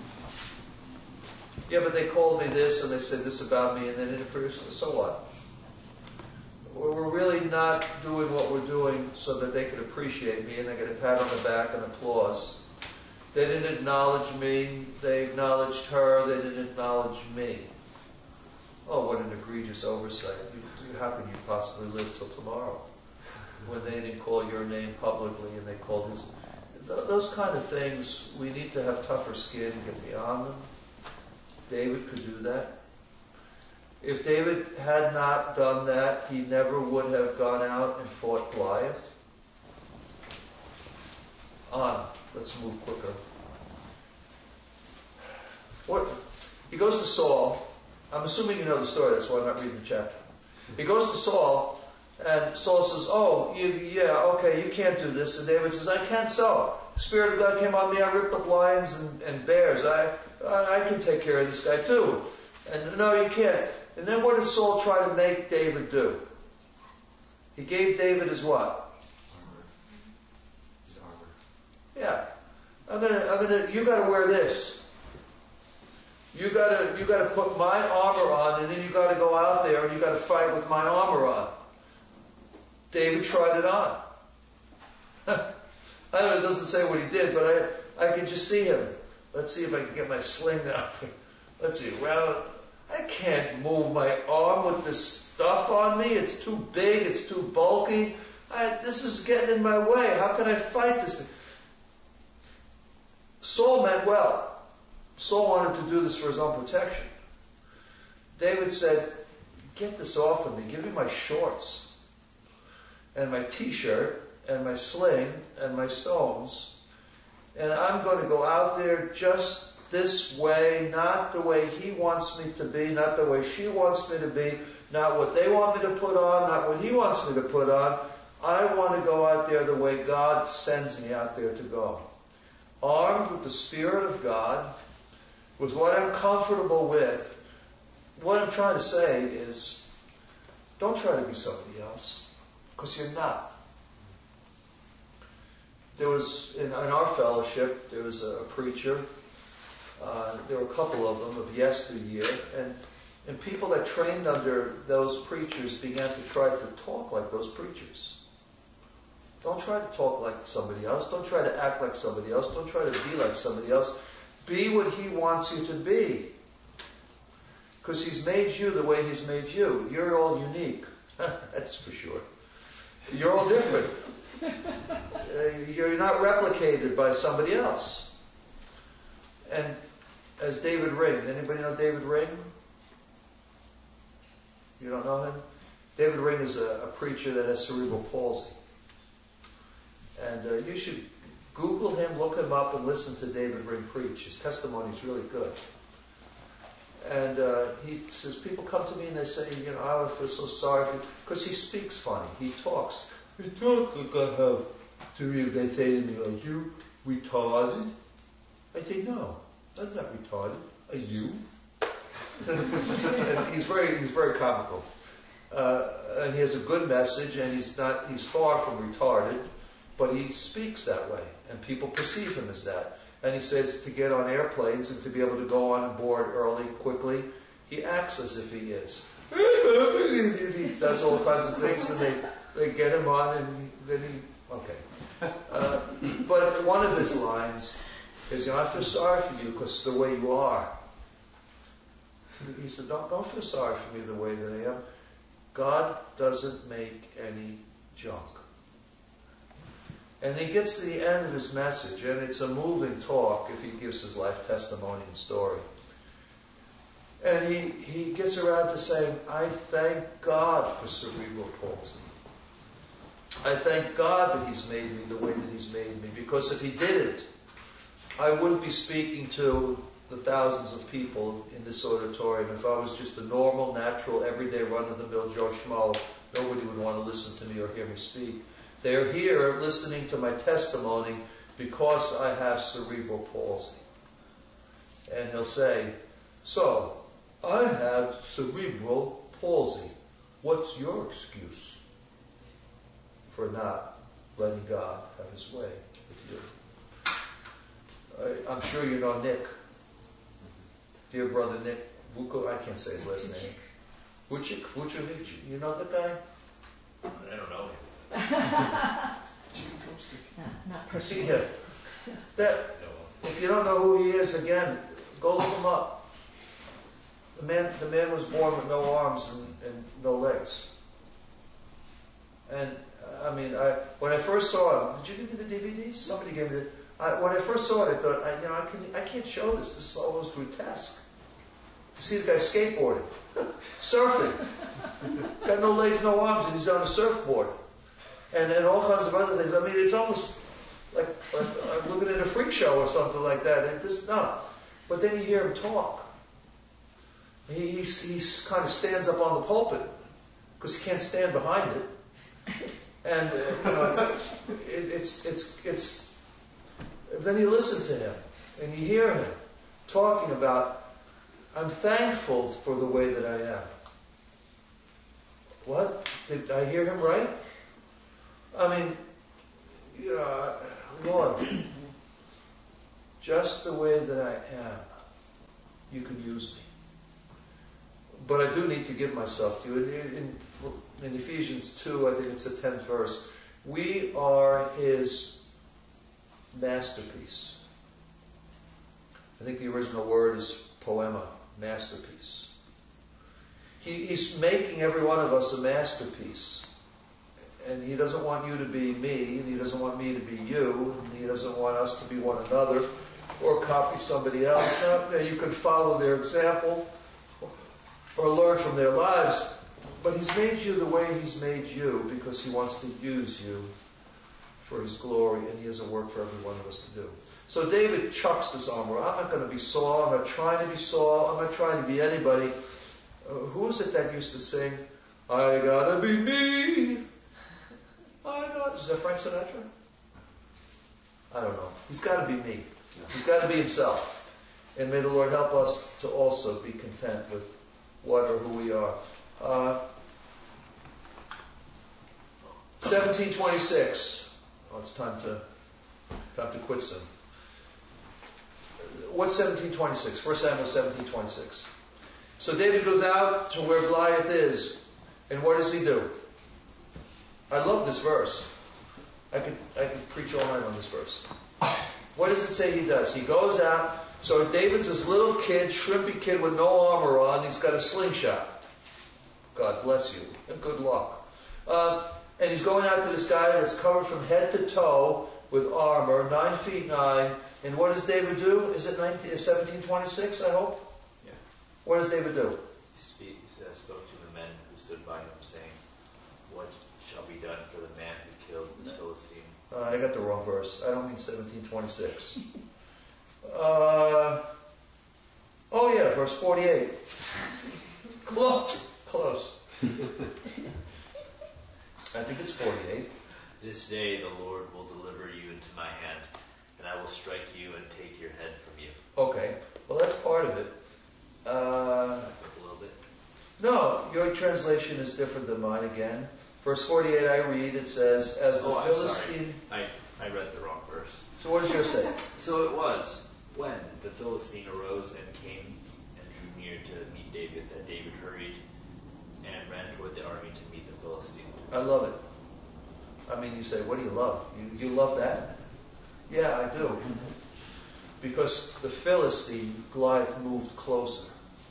Yeah, but they called me this and they said this about me and they didn't approve. So what? We're really not doing what we're doing so that they could appreciate me and they get a pat on the back and applause. They didn't acknowledge me. They acknowledged her. They didn't acknowledge me. Oh, what an egregious oversight. How can you possibly live till tomorrow when they didn't call your name publicly and they called his? Those kind of things, we need to have tougher skin and get beyond them. David could do that. If David had not done that, he never would have gone out and fought Goliath. Let's move quicker. He goes to Saul. I'm assuming you know the story, that's why I'm not reading the chapter. He goes to Saul, and Saul says, you can't do this. And David says, I can't so. The Spirit of God came on me, I ripped up lions and bears. I can take care of this guy too. And no, you can't. And then what did Saul try to make David do? He gave David his what? His armor. Yeah. You gotta wear this. You gotta put my armor on, and then you gotta go out there and you gotta fight with my armor on. David tried it on. I don't know, it doesn't say what he did, but I can just see him. Let's see if I can get my sling out. Let's see. Well, I can't move my arm with this stuff on me. It's too big. It's too bulky. This is getting in my way. How can I fight this thing? Saul meant well. Saul wanted to do this for his own protection. David said, get this off of me. Give me my shorts and my t-shirt and my sling and my stones. And I'm going to go out there just this way, not the way he wants me to be, not the way she wants me to be, not what they want me to put on, not what he wants me to put on. I want to go out there the way God sends me out there to go. Armed with the Spirit of God, with what I'm comfortable with. What I'm trying to say is, don't try to be somebody else, because you're not. There was, in our fellowship, there was a preacher. There were a couple of them of yesteryear, and people that trained under those preachers began to try to talk like those preachers. Don't try to talk like somebody else. Don't try to act like somebody else. Don't try to be like somebody else. Be what he wants you to be. Because he's made you the way he's made you. You're all unique. That's for sure. You're all different. You're not replicated by somebody else. And as David Ring, anybody know David Ring? You don't know him? David Ring is a preacher that has cerebral palsy. And you should Google him, look him up, and listen to David Ring preach. His testimony is really good. And he says, people come to me and they say, I feel so sorry for you. Because he speaks funny. He talks. You talk like I have to you. They say to me, are you retarded? I say, no, I'm not retarded. Are you? And he's very comical. And he has a good message, and he's far from retarded, but he speaks that way, and people perceive him as that. And he says to get on airplanes and to be able to go on board early, quickly, he acts as if he is. He does all kinds of things, and they get him on, and then but one of his lines is, I feel sorry for you because of the way you are. He said, don't feel sorry for me the way that I am. God doesn't make any junk. And he gets to the end of his message, and it's a moving talk if he gives his life testimony and story. And he gets around to saying, I thank God for cerebral palsy. I thank God that he's made me the way that he's made me, because if he didn't, I wouldn't be speaking to the thousands of people in this auditorium. If I was just a normal, natural, everyday, run-of-the-mill Joe Schmo, nobody would want to listen to me or hear me speak. They're here listening to my testimony because I have cerebral palsy. And he'll say, so, I have cerebral palsy. What's your excuse for not letting God have his way with you? I'm sure you know Nick. Dear brother Nick, I can't say his last name. Vucic? You know the guy? I don't know him. Not personally. Yeah. If you don't know who he is, again, go look him up. The man was born with no arms and no legs. And when I first saw him, did you give me the DVDs? Somebody gave me when I first saw it, I thought, I can't show this. This is almost grotesque. To see the guy skateboarding, surfing, got no legs, no arms, and he's on a surfboard. And all kinds of other things. It's almost like I'm looking at a freak show or something like that. But then you hear him talk. He kind of stands up on the pulpit because he can't stand behind it. And it's. Then you listen to him and you hear him talking about, I'm thankful for the way that I am. What? Did I hear him right? Lord, just the way that I am, you can use me. But I do need to give myself to you. In Ephesians 2, I think it's the 10th verse, we are his masterpiece. I think the original word is poema, masterpiece. He's making every one of us a masterpiece. And he doesn't want you to be me, and he doesn't want me to be you, and he doesn't want us to be one another or copy somebody else. Now, you can follow their example or learn from their lives, but he's made you the way he's made you because he wants to use you for his glory, and he has a work for every one of us to do. So David chucks this armor. I'm not going to be Saul. I'm not trying to be Saul. I'm not trying to be anybody. Who is it that used to sing, I gotta be me? Is that Frank Sinatra? I don't know. He's got to be me. He's got to be himself. And may the Lord help us to also be content with what or who we are. 1726. Oh, it's time to quit soon. What's 1726? 1 Samuel 1726. So David goes out to where Goliath is, and what does he do? I love this verse. I could preach all night on this verse. What does it say he does? He goes out. So David's this little kid, shrimpy kid with no armor on. He's got a slingshot. God bless you, and good luck. And he's going out to this guy that's covered from head to toe with armor, 9 feet 9. And what does David do? Is it 1726, I hope? Yeah. What does David do? He spoke to the men who stood by him, saying, what shall be done for the man who killed this Philistine? I got the wrong verse. I don't mean 1726. Verse 48. Close. I think it's 48. This day the Lord will deliver you into my hand, and I will strike you and take your head from you. Okay. Well, that's part of it. A little bit. No, your translation is different than mine again. Verse 48 I read, it says, as the Philistine... I read the wrong verse. So what does yours say? So it was, when the Philistine arose and came and drew near to meet David, that David hurried and ran toward the army to meet the Philistine. I love it. I mean, you say, what do you love? You love that? Yeah, I do. Because the Philistine, Goliath, moved closer.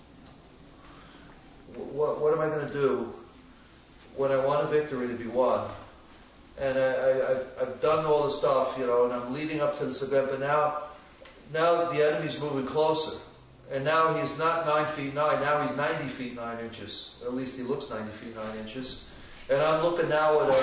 What am I going to do when I want a victory to be won? And I've done all the stuff, and I'm leading up to this event, but now the enemy's moving closer. And now he's not 9 feet 9, now he's 90 feet 9 inches. At least he looks 90 feet 9 inches. And I'm looking now at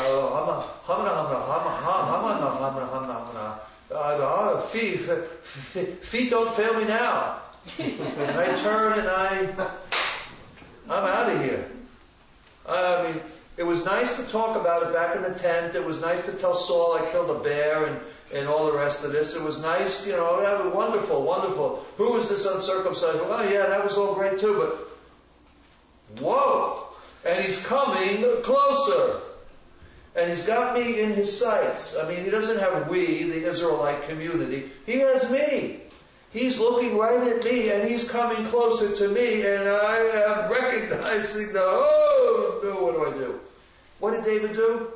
feet don't fail me now. And I turn and I'm out of here. I mean, it was nice to talk about it back in the tent. It was nice to tell Saul I killed a bear and all the rest of this. It was nice, that was wonderful, wonderful. Who was this uncircumcised? Well, yeah, that was all great too, but whoa! And he's coming closer. And he's got me in his sights. I mean, he doesn't have we, the Israelite community. He has me. He's looking right at me, and he's coming closer to me, and I am recognizing what do I do? What did David do?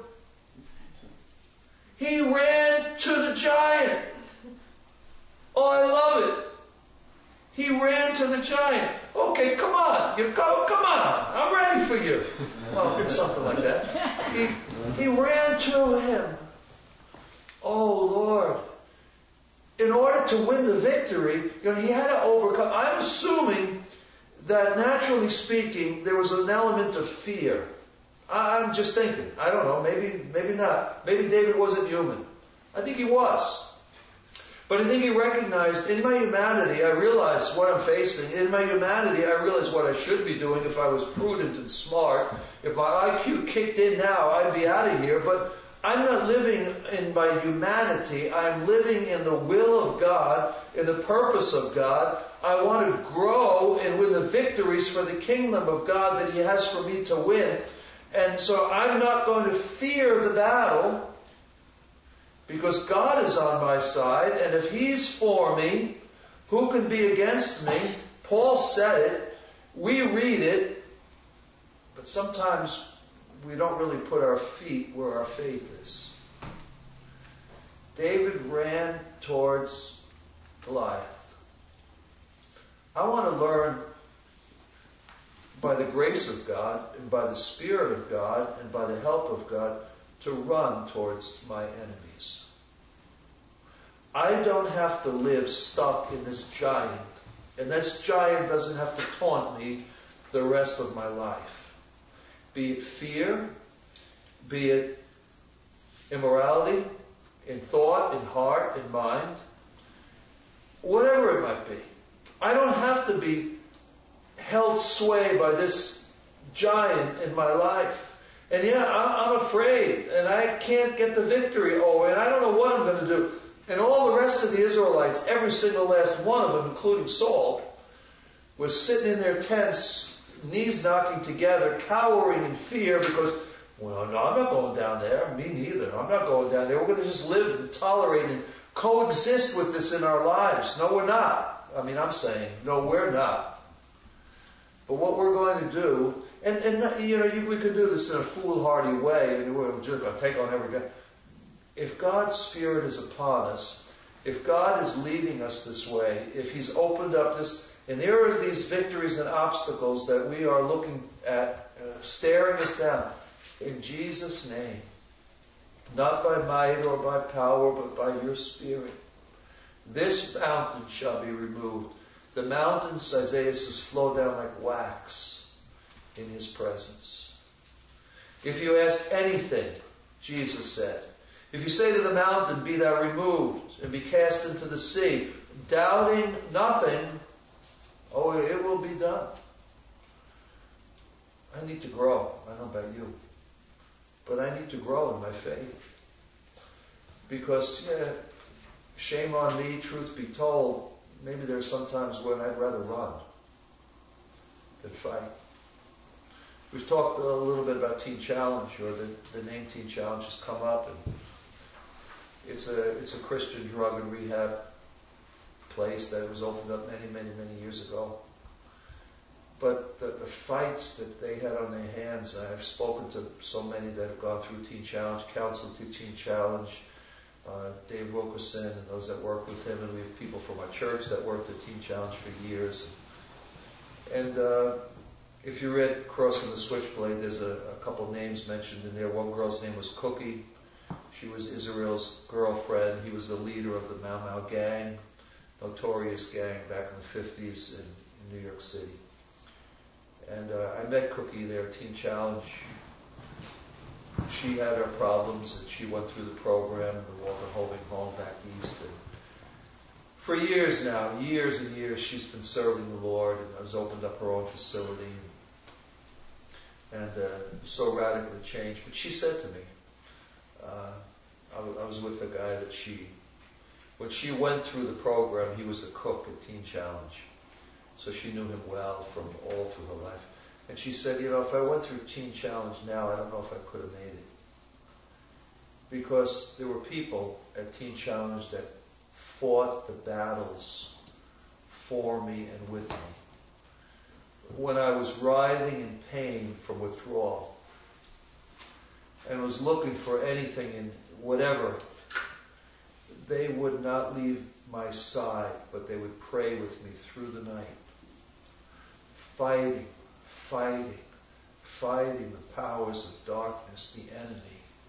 He ran to the giant. Oh, I love it. He ran to the giant. Okay, come on. Come on. I'm ready for you. Well, something like that. He ran to him. Oh, Lord. In order to win the victory, he had to overcome. I'm assuming that, naturally speaking, there was an element of fear. I'm just thinking. I don't know. Maybe not. Maybe David wasn't human. I think he was. But I think he recognized, in my humanity, I realize what I'm facing. In my humanity, I realize what I should be doing if I was prudent and smart. If my IQ kicked in now, I'd be out of here. But I'm not living in my humanity. I'm living in the will of God, in the purpose of God. I want to grow and win the victories for the kingdom of God that He has for me to win. And so I'm not going to fear the battle, because God is on my side, and if He's for me, who can be against me? Paul said it, we read it, but sometimes we don't really put our feet where our faith is. David ran towards Goliath. I want to learn, by the grace of God, and by the Spirit of God, and by the help of God, to run towards my enemies. I don't have to live stuck in this giant, and this giant doesn't have to taunt me the rest of my life. Be it fear, be it immorality, in thought, in heart, in mind. whatever it might be. I don't have to be held sway by this giant in my life. And yeah, I'm afraid, and I can't get the victory over, and I don't know what I'm going to do. And all the rest of the Israelites, every single last one of them, including Saul, was sitting in their tents, knees knocking together, cowering in fear because, well, no, I'm not going down there. Me neither. I'm not going down there. We're going to just live and tolerate and coexist with this in our lives. No, we're not. I mean, I'm saying, no, we're not. But what we're going to do, we could do this in a foolhardy way, and we're just going to take on every guy. If God's Spirit is upon us, if God is leading us this way, if He's opened up this, and there are these victories and obstacles that we are looking at, staring us down, in Jesus' name, not by might or by power, but by your Spirit, this mountain shall be removed. The mountains, Isaiah says, flow down like wax in His presence. If you ask anything, Jesus said, if you say to the mountain, be thou removed and be cast into the sea, doubting nothing, oh, it will be done. I need to grow. I don't know about you. But I need to grow in my faith. Because, shame on me, truth be told, maybe there's some times when I'd rather run than fight. We've talked a little bit about Teen Challenge, or the name Teen Challenge has come up, and it's a Christian drug and rehab place that was opened up many, many, many years ago. But the fights that they had on their hands, I've spoken to so many that have gone through Teen Challenge, counseled through Teen Challenge, Dave Wilkerson and those that work with him, and we have people from our church that worked at Teen Challenge for years. And if you read Crossing the Switchblade, there's a couple of names mentioned in there. One girl's name was Cookie. She was Israel's girlfriend. He was the leader of the Mau Mau gang, notorious gang back in the 50s in New York City. And I met Cookie there at Teen Challenge. She had her problems, and she went through the program, the Walter Hoving home back east. And for years now, years and years, she's been serving the Lord, and has opened up her own facility, and so radically changed. But she said to me, I was with a guy that when she went through the program, he was a cook at Teen Challenge. So she knew him well from all through her life. And she said, if I went through Teen Challenge now, I don't know if I could have made it. Because there were people at Teen Challenge that fought the battles for me and with me. When I was writhing in pain from withdrawal and was looking for anything in whatever, they would not leave my side, but they would pray with me through the night. Fighting the powers of darkness, the enemy.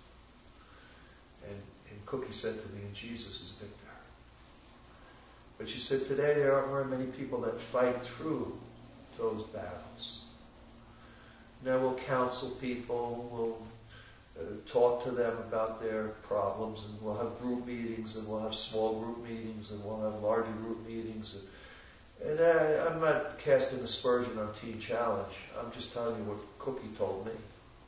And Cookie said to me, and Jesus is victor. But she said, today there aren't very many people that fight through those battles. Now we'll counsel people, we'll talk to them about their problems, and we'll have group meetings, and we'll have small group meetings, and we'll have larger group meetings. And I'm not casting aspersion on Teen Challenge. I'm just telling you what Cookie told me.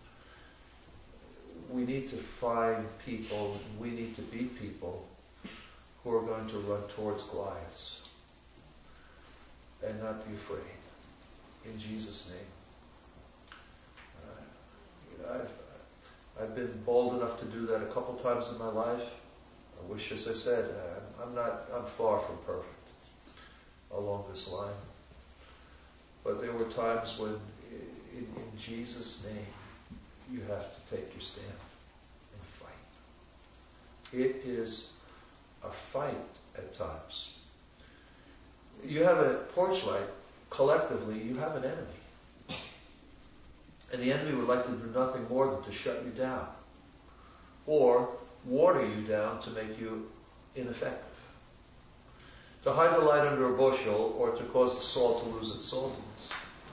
We need to find people, we need to be people who are going to run towards Goliaths and not be afraid. In Jesus' name. I've been bold enough to do that a couple times in my life. I wish, as I said, I'm far from perfect along this line. But there were times when, in Jesus' name, you have to take your stand and fight. It is a fight at times. You have a porch light, collectively, you have an enemy. And the enemy would like to do nothing more than to shut you down or water you down to make you ineffective. To hide the light under a bushel or to cause the salt to lose its saltiness.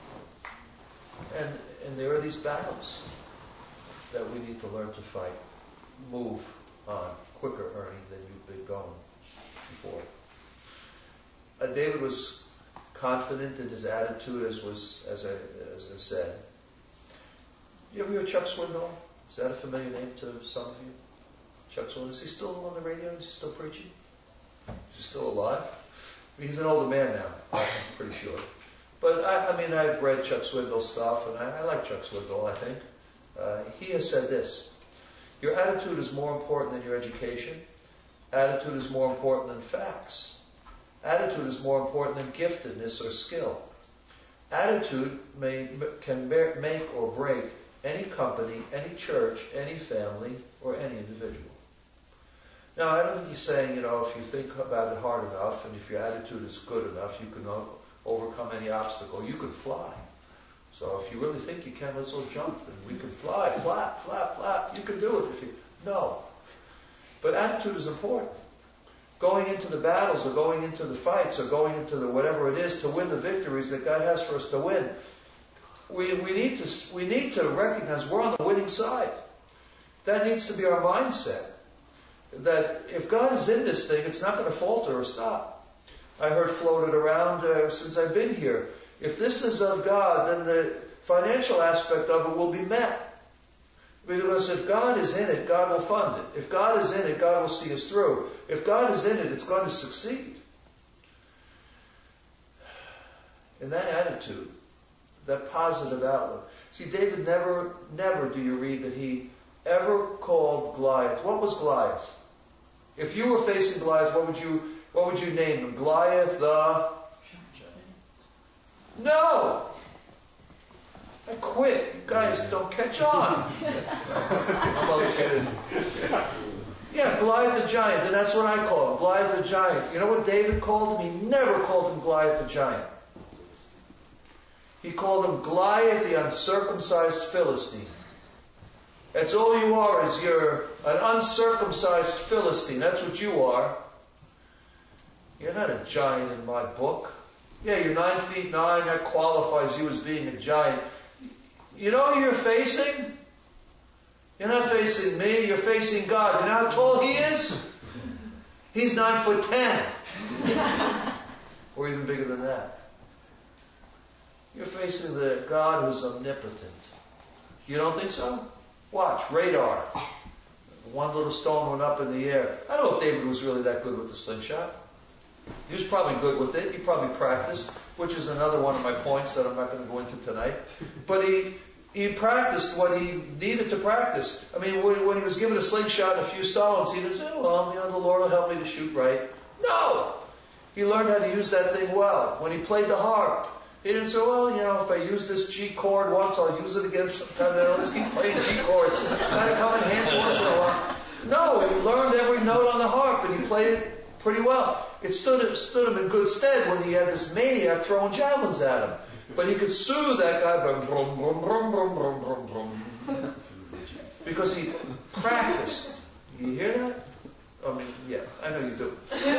And there are these battles that we need to learn to fight. Move on quicker, Ernie, than you've been going before. David was confident in his attitude, as I said. You ever hear Chuck Swindoll? Is that a familiar name to some of you? Chuck Swindoll, is he still on the radio? Is he still preaching? Is he still alive? He's an older man now, I'm pretty sure. But I've read Chuck Swindoll's stuff, and I like Chuck Swindoll, I think. He has said this: your attitude is more important than your education. Attitude is more important than facts. Attitude is more important than giftedness or skill. Attitude can make or break any company, any church, any family, or any individual. Now, I don't think he's saying, if you think about it hard enough and if your attitude is good enough, you can overcome any obstacle. You can fly. So if you really think you can, let's all jump and we can fly, flap, flap, flap. You can do it. No. But attitude is important. Going into the battles or going into the fights or going into the whatever it is to win the victories that God has for us to win, we need to recognize we're on the winning side. That needs to be our mindset. That if God is in this thing, it's not going to falter or stop. I heard floated around since I've been here, if this is of God, then the financial aspect of it will be met. Because if God is in it, God will fund it. If God is in it, God will see us through. If God is in it, it's going to succeed. In that attitude, that positive outlook. See, David never do you read that he ever called Goliath. What was Goliath? If you were facing Goliath, what would you name him? Goliath the... No! I quit. You guys don't catch on. I'm only kidding. Yeah, Goliath the giant, and that's what I call him, Goliath the giant. You know what David called him? He never called him Goliath the giant. He called him Goliath the uncircumcised Philistine. That's all you are, is you're an uncircumcised Philistine. That's what you are. You're not a giant in my book. Yeah, you're 9 feet 9. That qualifies you as being a giant. You know who you're facing? You're not facing me. You're facing God. You know how tall He is? He's 9'10". Or even bigger than that. You're facing the God who's omnipotent. You don't think so? Watch, radar. One little stone went up in the air. I don't know if David was really that good with the slingshot. He was probably good with it. He probably practiced, which is another one of my points that I'm not going to go into tonight. But he practiced what he needed to practice. I mean, when he was given a slingshot and a few stones, he didn't say, the Lord will help me to shoot right. No! He learned how to use that thing well. When he played the harp, he didn't say, if I use this G chord once, I'll use it again sometime. Let's keep playing G chords. It's got to come in handy once in a while. No, he learned every note on the harp, and he played it pretty well. It stood him in good stead when he had this maniac throwing javelins at him. But he could soothe that guy by brum, brum, brum, brum, brum, brum, brum. Because he practiced. You hear that? Yeah, I know you do.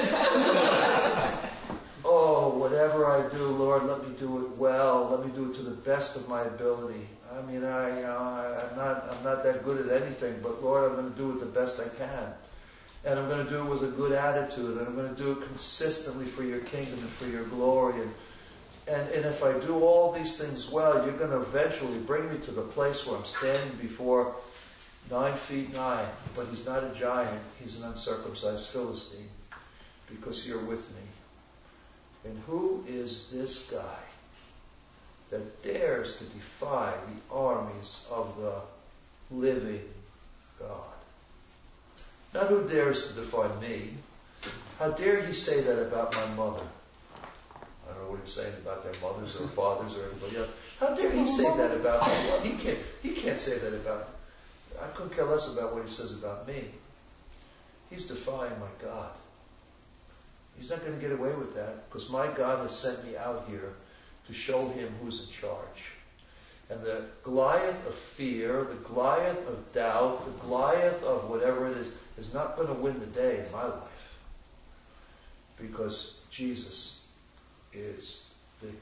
Whatever I do, Lord, let me do it well. Let me do it to the best of my ability. I'm not that good at anything, but Lord, I'm going to do it the best I can. And I'm going to do it with a good attitude, and I'm going to do it consistently for your kingdom and for your glory. And if I do all these things well, you're going to eventually bring me to the place where I'm standing before 9 feet 9. But he's not a giant. He's an uncircumcised Philistine, because you're with me. And who is this guy that dares to defy the armies of the living God? Not who dares to defy me. How dare he say that about my mother? I don't know what he's saying about their mothers or fathers or anybody else. How dare he say that about me? He can't say that about me. I couldn't care less about what he says about me. He's defying my God. He's not going to get away with that, because my God has sent me out here to show him who's in charge. And the Goliath of fear, the Goliath of doubt, the Goliath of whatever it is not going to win the day in my life. Because Jesus is victor.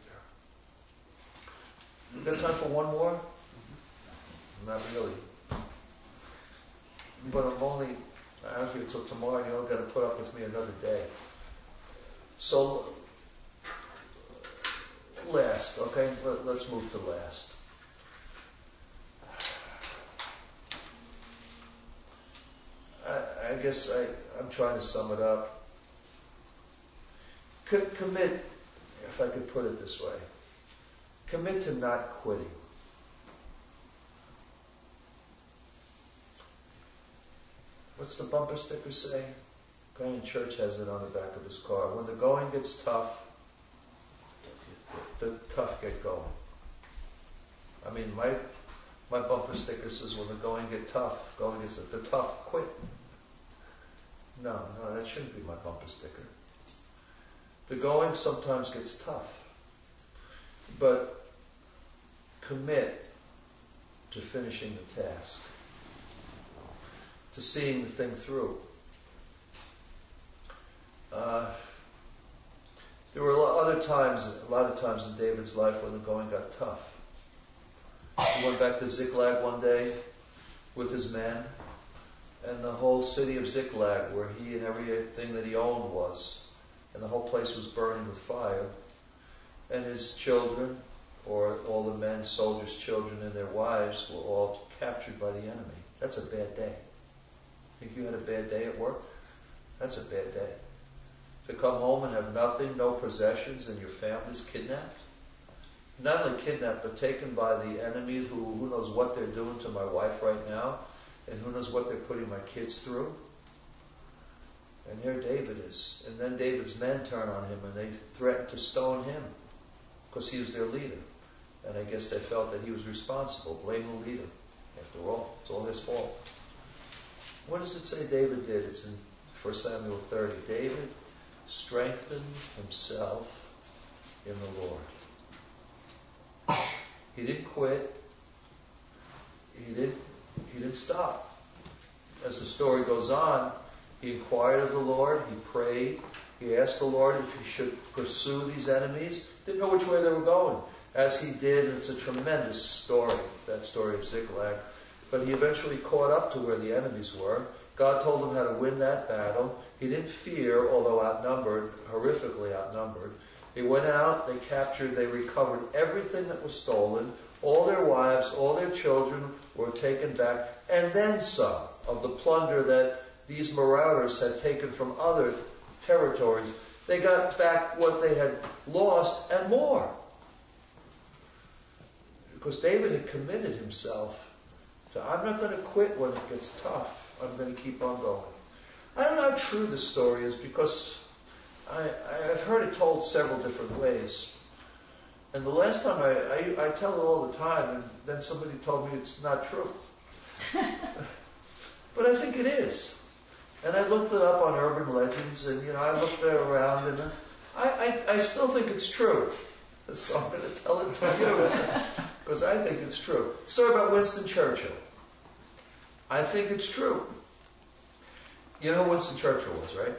You got time for one more? Not really. But I'm out here till tomorrow, and you've got to put up with me another day. So last, okay? Let's move to last. I guess I'm trying to sum it up. Commit, if I could put it this way, commit to not quitting. What's the bumper sticker say? A guy in church has it on the back of his car. When the going gets tough, the tough get going. I mean, my bumper sticker says, when the going gets tough, the tough quit. No, that shouldn't be my bumper sticker. The going sometimes gets tough. But commit to finishing the task, to seeing the thing through. There were a lot of times in David's life when the going got tough. He went back to Ziklag one day with his men, and the whole city of Ziklag, where he and everything that he owned was, and the whole place was burning with fire, and his children, or all the men, soldiers' children, and their wives were all captured by the enemy. That's a bad day. Think you had a bad day at work? That's a bad day. To come home and have nothing, no possessions, and your family's kidnapped? Not only kidnapped, but taken by the enemy who knows what they're doing to my wife right now, and who knows what they're putting my kids through. And here David is. And then David's men turn on him and they threaten to stone him because he was their leader. And I guess they felt that he was responsible. Blame the leader. After all, it's all his fault. What does it say David did? It's in 1 Samuel 30. David strengthened himself in the Lord. He didn't quit. He didn't stop. As the story goes on, he inquired of the Lord, he prayed, he asked the Lord if he should pursue these enemies. Didn't know which way they were going. As he did, and it's a tremendous story, that story of Ziklag. But he eventually caught up to where the enemies were. God told him how to win that battle. He didn't fear, although outnumbered, horrifically outnumbered. They went out, they recovered everything that was stolen. All their wives, all their children were taken back, and then some of the plunder that these marauders had taken from other territories. They got back what they had lost and more. Because David had committed himself to, I'm not going to quit when it gets tough. I'm going to keep on going. I don't know how true this story is because I've heard it told several different ways. And the last time I tell it all the time, and then somebody told me it's not true. But I think it is. And I looked it up on urban legends, and I looked around, and I still think it's true. So I'm going to tell it to you because I think it's true. Story about Winston Churchill. I think it's true. You know who Winston Churchill was, right?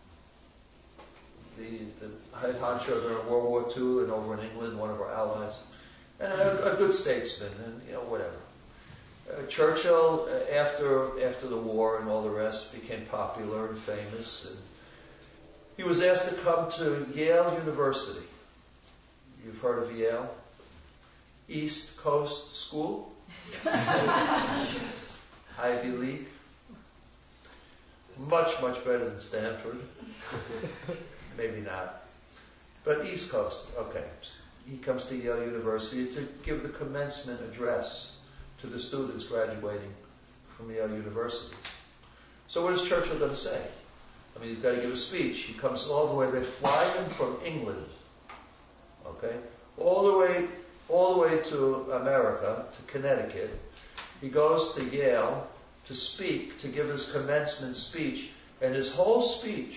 The head honcho during World War II and over in England, one of our allies, and a good statesman, and whatever. Churchill, after the war and all the rest, became popular and famous, and he was asked to come to Yale University. You've heard of Yale? East Coast School? Yes. Ivy League. Much, much better than Stanford. Maybe not. But East Coast, okay. He comes to Yale University to give the commencement address to the students graduating from Yale University. So what is Churchill going to say? I mean, he's got to give a speech. He comes all the way. They fly him from England, okay, all the way to America, to Connecticut. He goes to Yale to speak, to give his commencement speech, and his whole speech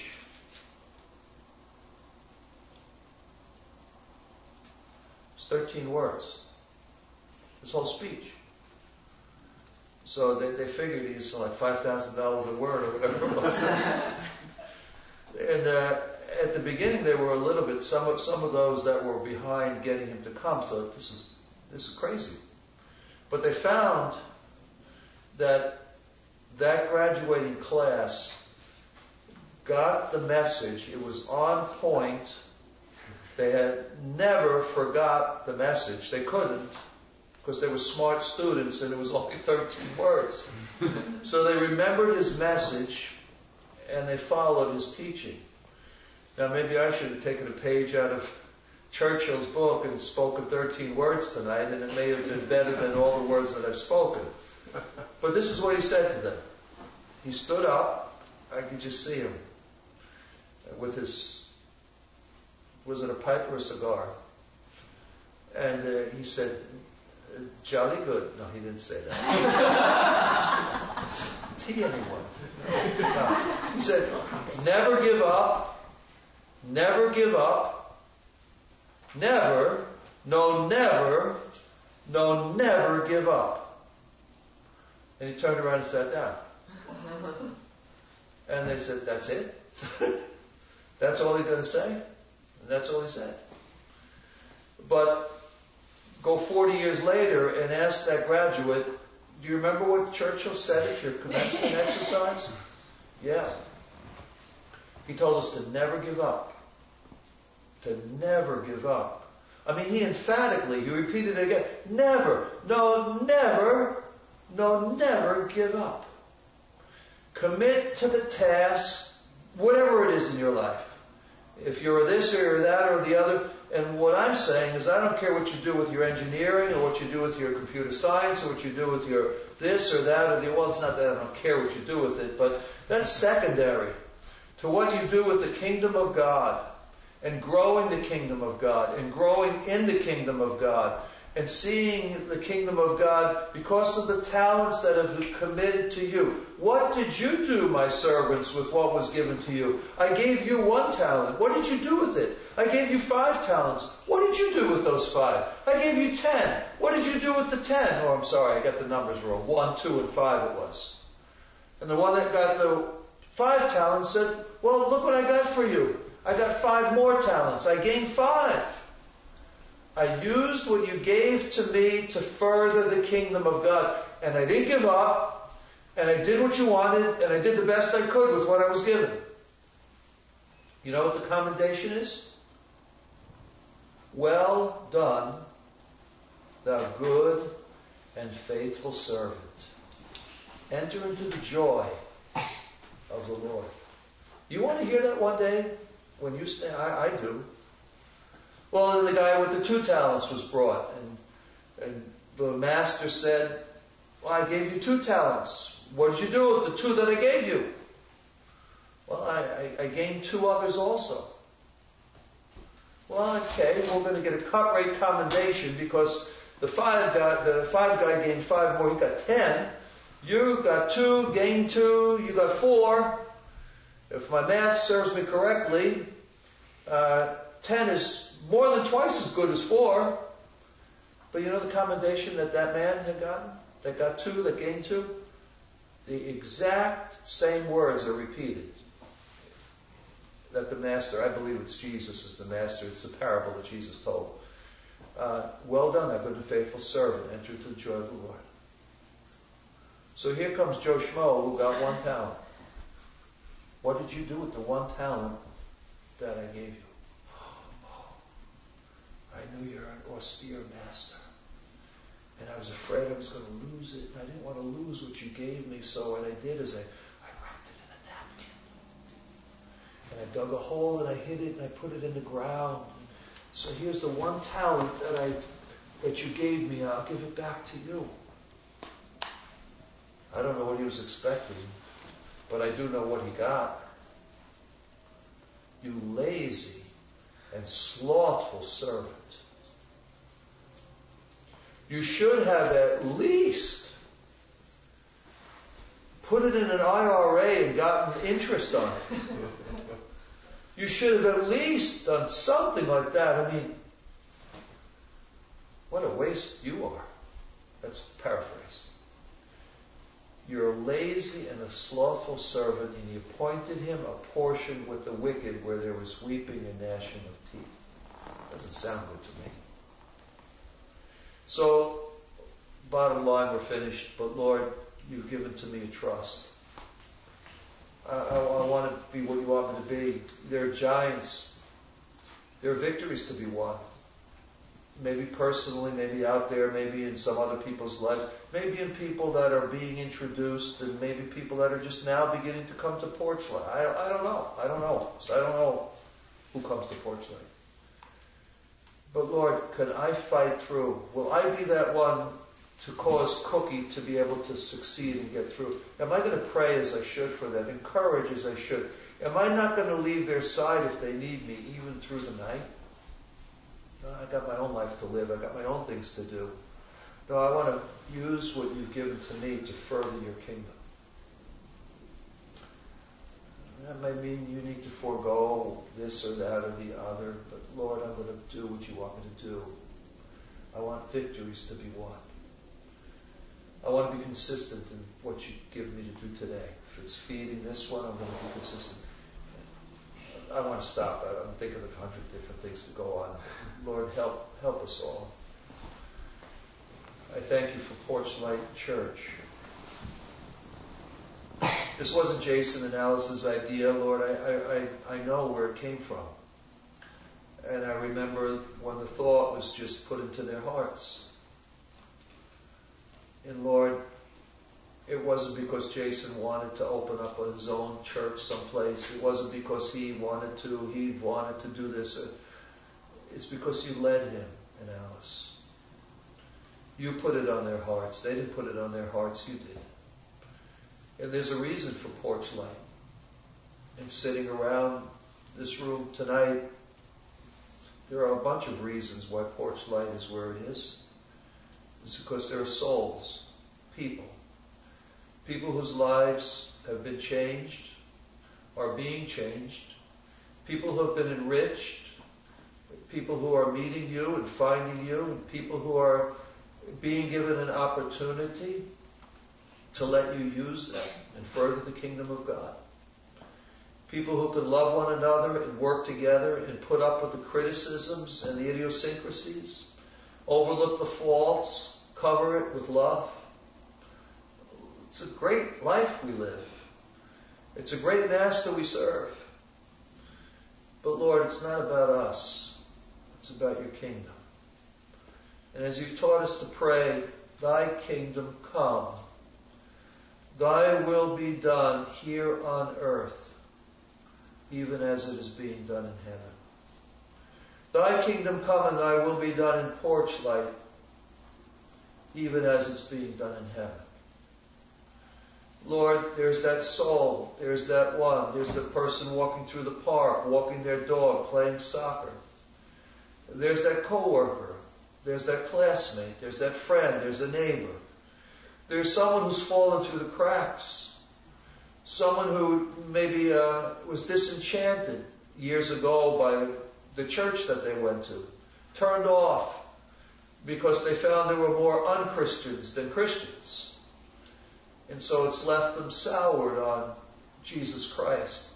is 13 words. His whole speech. So they figured he's like $5,000 a word or whatever it was. And at the beginning, they were a little bit. Some of those that were behind getting him to come thought this is crazy. But they found that graduating class got the message. It was on point. They had never forgot the message. They couldn't, because they were smart students and it was only 13 words. So they remembered his message and they followed his teaching. Now maybe I should have taken a page out of Churchill's book and spoken 13 words tonight, and it may have been better than all the words that I've spoken. But this is what he said to them. He stood up. I could just see him with his, was it a pipe or a cigar? And he said, "Jolly good." No, he didn't say that. Tea, anyone? No. He said, "Never give up. Never give up. Never, no never, no never give up." And he turned around and sat down. And they said, "That's it? That's all he's going to say?" And that's all he said. But go 40 years later and ask that graduate, "Do you remember what Churchill said at your commencement exercise?" Yeah. He told us to never give up. To never give up. I mean, he repeated it again. Never, no never, no never give up. Commit to the task, whatever it is in your life. If you're this or you're that or the other. And what I'm saying is, I don't care what you do with your engineering or what you do with your computer science or what you do with your this or that or the, well, it's not that I don't care what you do with it, but that's secondary to what you do with the kingdom of God and growing the kingdom of God and growing in the kingdom of God and seeing the kingdom of God because of the talents that have been committed to you. What did you do, my servants, with what was given to you? I gave you 1 talent. What did you do with it? I gave you 5 talents. What did you do with those 5? I gave you 10. What did you do with the 10? Oh, I'm sorry, I got the numbers wrong. 1, 2, and 5 it was. And the one that got the 5 talents said, "Well, look what I got for you. I got 5 more talents. I gained 5. I used what you gave to me to further the kingdom of God. And I didn't give up. And I did what you wanted. And I did the best I could with what I was given." You know what the commendation is? "Well done, thou good and faithful servant. Enter into the joy of the Lord." You want to hear that one day when you stand? I do. Well, then the guy with the 2 talents was brought, and the master said, "Well, I gave you 2 talents. What did you do with the 2 that I gave you?" "Well, I gained 2 others also." "Well, okay, we're going to get a cut rate commendation because the 5 guy gained 5 more. He got 10. You got 2, gained 2. You got 4. If my math serves me correctly, 10 is more than twice as good as 4. But you know the commendation that man had gotten? That got 2, that gained 2? The exact same words are repeated. That the master, I believe it's Jesus is the master, it's a parable that Jesus told. "Well done, thou good and faithful servant, enter into the joy of the Lord." So here comes Joe Schmo who got 1 talent. What did you do with the 1 talent that I gave you? "I knew you're an austere master. And I was afraid I was going to lose it. And I didn't want to lose what you gave me. So what I did is I wrapped it in a napkin. And I dug a hole and I hid it and I put it in the ground. So here's the 1 talent that you gave me. I'll give it back to you." I don't know what he was expecting, but I do know what he got. "You lazy and slothful servant. You should have at least put it in an IRA and gotten interest on it. You should have at least done something like that. I mean, what a waste you are." That's paraphrase. "You're a lazy and a slothful servant, and you appointed him a portion with the wicked where there was weeping and gnashing of teeth." Doesn't sound good to me. So, bottom line, we're finished. But Lord, you've given to me a trust. I want to be what you want me to be. There are giants There are victories to be won. Maybe personally, maybe out there, maybe in some other people's lives, maybe in people that are being introduced, and maybe people that are just now beginning to come to Porchlight. I don't know. So I don't know who comes to Porchlight. But Lord, can I fight through? Will I be that one to cause Cookie to be able to succeed and get through? Am I going to pray as I should for them, encourage as I should? Am I not going to leave their side if they need me, even through the night? No, I got my own life to live. I got my own things to do. No, I want to use what you've given to me to further your kingdom. That may mean you need to forego this or that or the other, but Lord, I'm going to do what you want me to do. I want victories to be won. I want to be consistent in what you've given me to do today. If it's feeding this one, I'm going to be consistent. I want to stop. I'm thinking of 100 different things to go on. Lord, help us all. I thank you for Porchlight Church. This wasn't Jason and Alice's idea, Lord. I know where it came from. And I remember when the thought was just put into their hearts. And Lord, it wasn't because Jason wanted to open up his own church someplace. It wasn't because he wanted to do this. It's because you led him and Alice. You put it on their hearts. They didn't put it on their hearts. You did. And there's a reason for Porchlight. And sitting around this room tonight, there are a bunch of reasons why Porchlight is where it is. It's because there are souls, people whose lives have been changed, are being changed, people who have been enriched, people who are meeting you and finding you, and people who are being given an opportunity to let you use them and further the kingdom of God. People who can love one another and work together and put up with the criticisms and the idiosyncrasies, overlook the faults, cover it with love. It's a great life we live. It's a great master we serve. But Lord, it's not about us. It's about your kingdom. And as you taught us to pray, thy kingdom come. Thy will be done here on earth, even as it is being done in heaven. Thy kingdom come and thy will be done in Porchlight, even as it's being done in heaven. Lord, there's that soul, there's that one, there's the person walking through the park, walking their dog, playing soccer. There's that coworker, there's that classmate, there's that friend, there's a neighbor. There's someone who's fallen through the cracks. Someone who maybe was disenchanted years ago by the church that they went to, turned off because they found there were more un-Christians than Christians. And so it's left them soured on Jesus Christ.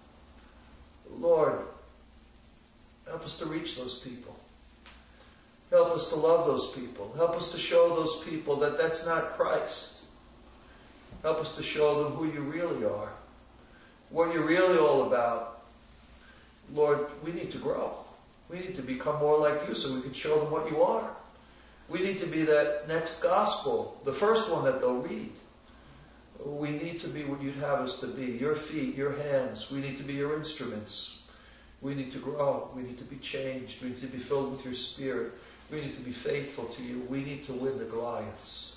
Lord, help us to reach those people. Help us to love those people. Help us to show those people that that's not Christ. Help us to show them who you really are, what you're really all about. Lord, we need to grow. We need to become more like you so we can show them what you are. We need to be that next gospel, the first one that they'll read. We need to be what you'd have us to be, your feet, your hands. We need to be your instruments. We need to grow. We need to be changed. We need to be filled with your Spirit. We need to be faithful to you. We need to win the Goliaths.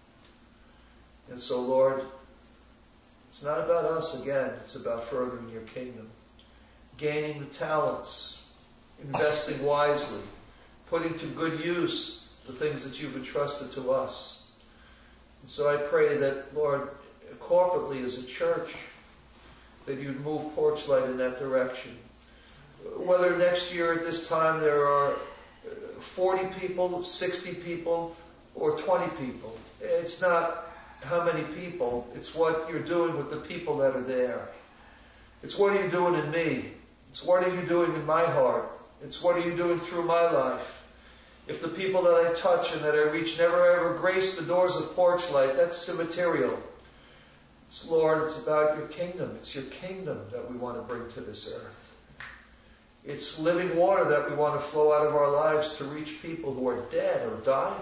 And so, Lord, it's not about us again. It's about furthering your kingdom. Gaining the talents. Investing wisely. Putting to good use the things that you've entrusted to us. And so I pray that, Lord, corporately as a church, that you'd move Porchlight in that direction. Whether next year at this time there are 40 people, 60 people, or 20 people. It's not how many people. It's what you're doing with the people that are there. It's what are you doing in me. It's what are you doing in my heart. It's what are you doing through my life. If the people that I touch and that I reach never ever grace the doors of Porchlight, that's immaterial. It's, Lord, it's about your kingdom. It's your kingdom that we want to bring to this earth. It's living water that we want to flow out of our lives to reach people who are dead or dying.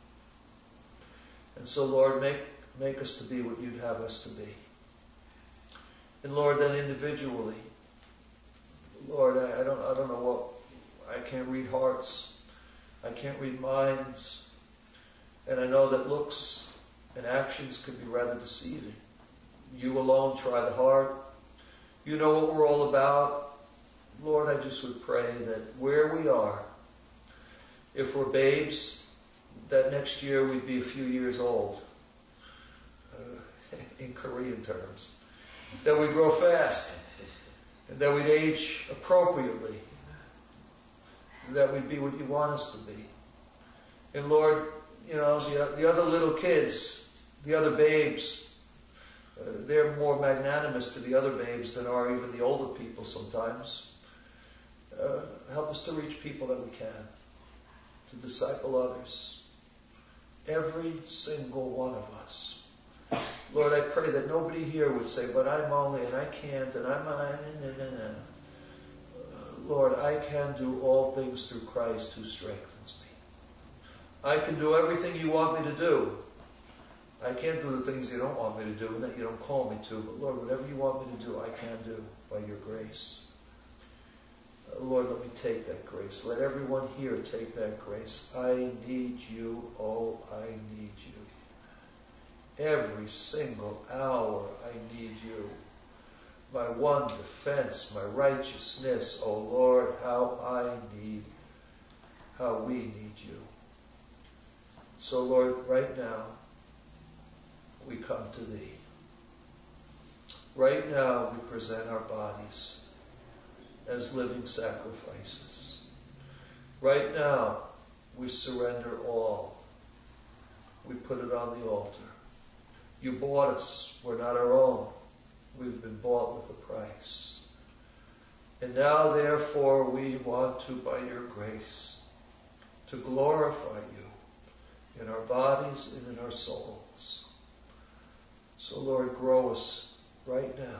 And so, Lord, make us to be what you'd have us to be. And Lord, then individually, Lord, I don't know what, I can't read hearts. I can't read minds. And I know that looks and actions can be rather deceiving. You alone try the heart. You know what we're all about. Lord, I just would pray that where we are, if we're babes, that next year we'd be a few years old, in Korean terms. That we'd grow fast, and that we'd age appropriately, and that we'd be what you want us to be. And Lord, the other little kids, the other babes, they're more magnanimous to the other babes than are even the older people sometimes. Help us to reach people that we can, to disciple others. Every single one of us. Lord, I pray that nobody here would say, but I'm only, and I can't, and I'm Lord, I can do all things through Christ who strengthens me. I can do everything you want me to do. I can't do the things you don't want me to do and that you don't call me to. But Lord, whatever you want me to do, I can do by your grace. Lord, let me take that grace. Let everyone here take that grace. I need you. Oh, I need you. Every single hour I need you. My one defense, my righteousness. Oh Lord, how we need you. So Lord, right now, we come to thee. Right now, we present our bodies as living sacrifices. Right now, we surrender all. We put it on the altar. You bought us. We're not our own. We've been bought with a price. And now, therefore, we want to, by your grace, to glorify you in our bodies and in our souls. So, Lord, grow us right now.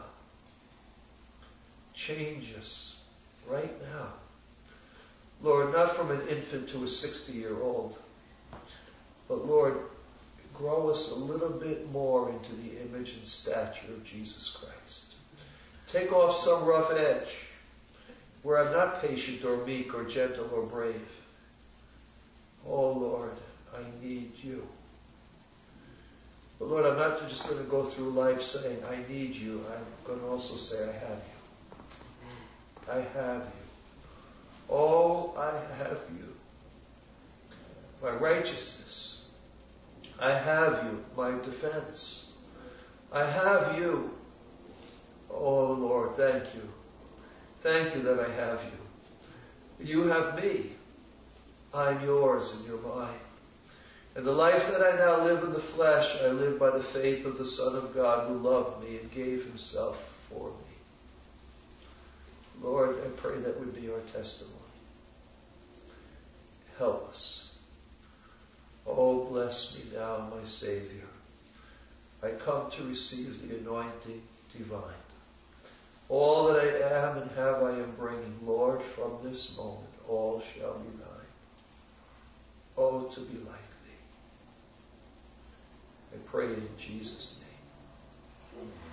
Change us right now. Lord, not from an infant to a 60-year-old, but Lord, grow us a little bit more into the image and stature of Jesus Christ. Take off some rough edge where I'm not patient or meek or gentle or brave. Oh, Lord, I need you. But Lord, I'm not just going to go through life saying, I need you. I'm going to also say, I have you. I have you. Oh, I have you. My righteousness. I have you. My defense. I have you. Oh, Lord, thank you. Thank you that I have you. You have me. I'm yours and you're mine. And the life that I now live in the flesh, I live by the faith of the Son of God who loved me and gave himself for me. Lord, I pray that would be our testimony. Help us. Oh, bless me now, my Savior. I come to receive the anointing divine. All that I am and have I am bringing, Lord, from this moment, all shall be thine. Oh, to be like thee. I pray in Jesus' name. Amen.